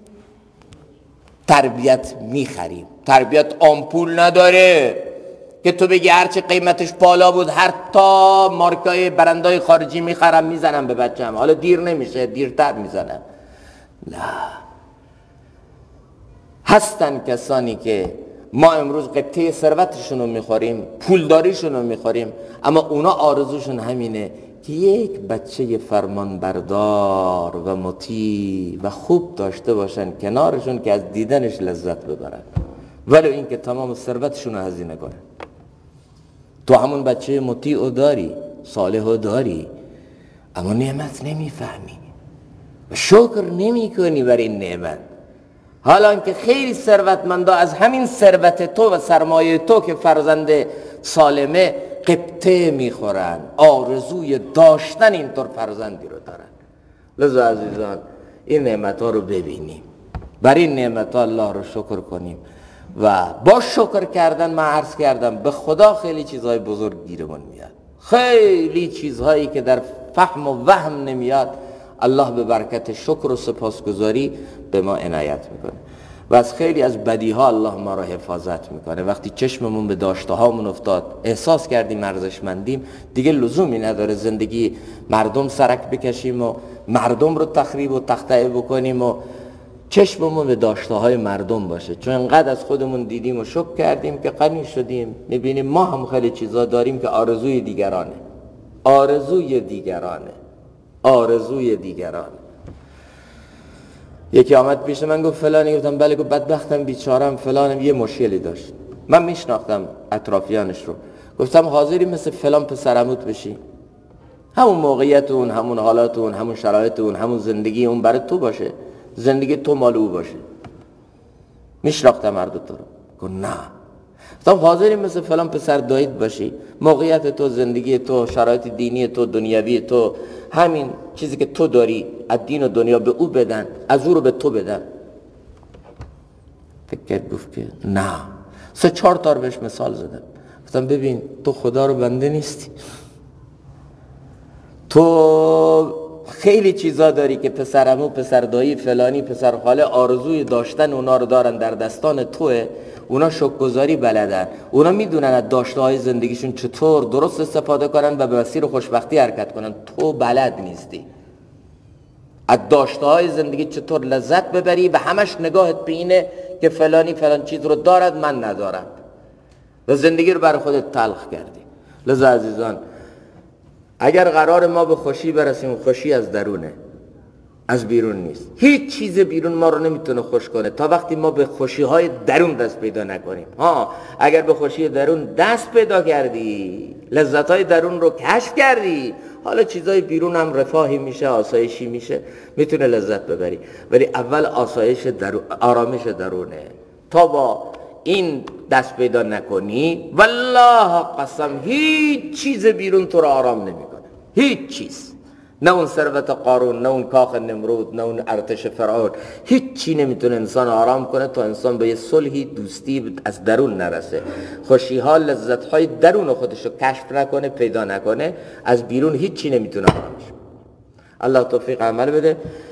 تربیت میخریم. تربیت آمپول نداره که تو بگی هرچی قیمتش بالا بود حتی مارکای برندای خارجی میخرم میزنم به بچم، حالا دیر نمیشه، دیرتر میزنم. نه، هستن کسانی که ما امروز قطعه ثروتشون رو میخوریم، پولداریشون رو میخوریم، اما اونا آرزوشون همینه که یک بچه فرمان بردار و مطیع و خوب داشته باشن کنارشون که از دیدنش لذت ببرن، ولو این که تمام ثروتشون رو هزینه کنن. تو همون بچه مطیع داری، صالح داری، اما نعمت نمیفهمی و شکر نمی کنی بر این نعمت. حالا که خیلی ثروتمندا از همین ثروت تو و سرمایه تو که فرزند سالمه قبطه میخورن، آرزوی داشتن اینطور فرزندی رو دارن. لذا عزیزان این نعمت ها رو ببینیم، بر این نعمت ها الله رو شکر کنیم و با شکر کردن من عرض کردم به خدا خیلی چیزهای بزرگ گیرمون میاد، خیلی چیزهایی که در فهم و وهم نمیاد الله به برکت شکر و سپاسگزاری به ما عنایت میکنه و از خیلی از بدیها الله ما را حفاظت میکنه. وقتی چشممون به داشته هامون افتاد، احساس کردیم ارزشمندیم، دیگه لزومی نداره زندگی مردم سرک بکشیم و مردم رو تخریب و تخطئه بکنیم و چشممون به داشته های مردم باشه، چون انقدر از خودمون دیدیم و شکر کردیم که غنی شدیم. میبینیم ما هم خیلی چیزا داریم که آرزوی دیگرانه، آرزوی دیگرانه، آرزوی دیگرانه. یکی آمد پیش من گفت فلانی، گفتم بله، گفت بدبختم بیچارم فلانم یه مشکلی داشت. من میشناختم اطرافیانش رو، گفتم حاضری مثل فلان پسر عموت بشی؟ همون موقعیت اون، همون حالات اون، همون شرایط اون، همون زندگی اون برای تو باشه، زندگی تو مال او باشه. میشناختم هر دو تا رو. گفت نه. گفتم حاضری مثل فلان پسر داییت باشی، موقعیت تو، زندگی تو، شرایط دینی تو، دنیوی تو، همین چیزی که تو داری از دین و دنیا به او بدن، از او رو به تو بدن. فکر کرد گفت که نه. 3-4 تا بهش مثال زدم. گفتم ببین تو خدا رو بنده نیستی، تو خیلی چیزا داری که پسر عمو، پسر دایی، فلانی، پسر خاله آرزوی داشتن اونا رو دارن، در دستان توه. اونا شکرگزاری بلدن، اونا میدونن از داشته های زندگیشون چطور درست استفاده کنن و به مسیر خوشبختی حرکت کنن. تو بلد نیستی از داشته های زندگی چطور لذت ببری و همش نگاهت به اینه که فلانی فلان چیز رو دارد من ندارم و زندگی رو برای خودت تلخ کردی. لذا عزیزان اگر قرار ما به خوشی برسیم، خوشی از درونه، از بیرون نیست. هیچ چیز بیرون ما رو نمیتونه خوش کنه تا وقتی ما به خوشی های درون دست پیدا نکنیم. اگر به خوشی درون دست پیدا کردی، لذت های درون رو کشف کردی، حالا چیزای بیرون هم رفاهی میشه، آسایشی میشه، میتونه لذت ببری. ولی اول آسایش درون، آرامش درونه. تا با این دست پیدا نکنی والله قسم هیچ چیز بیرون تو رو آرام نمیکنه، هیچ چیز. نه اون ثروت قارون، نه اون کاخ نمرود، نه اون ارتش فرعون، هیچ چی نمیتونه انسان آرام کنه تا انسان به یه صلحی، دوستی از درون نرسه. خوشی ها، لذت های درون خودشو کشف نکنه، پیدا نکنه، از بیرون هیچ چی نمیتونه آرامش. الله توفیق عمل بده.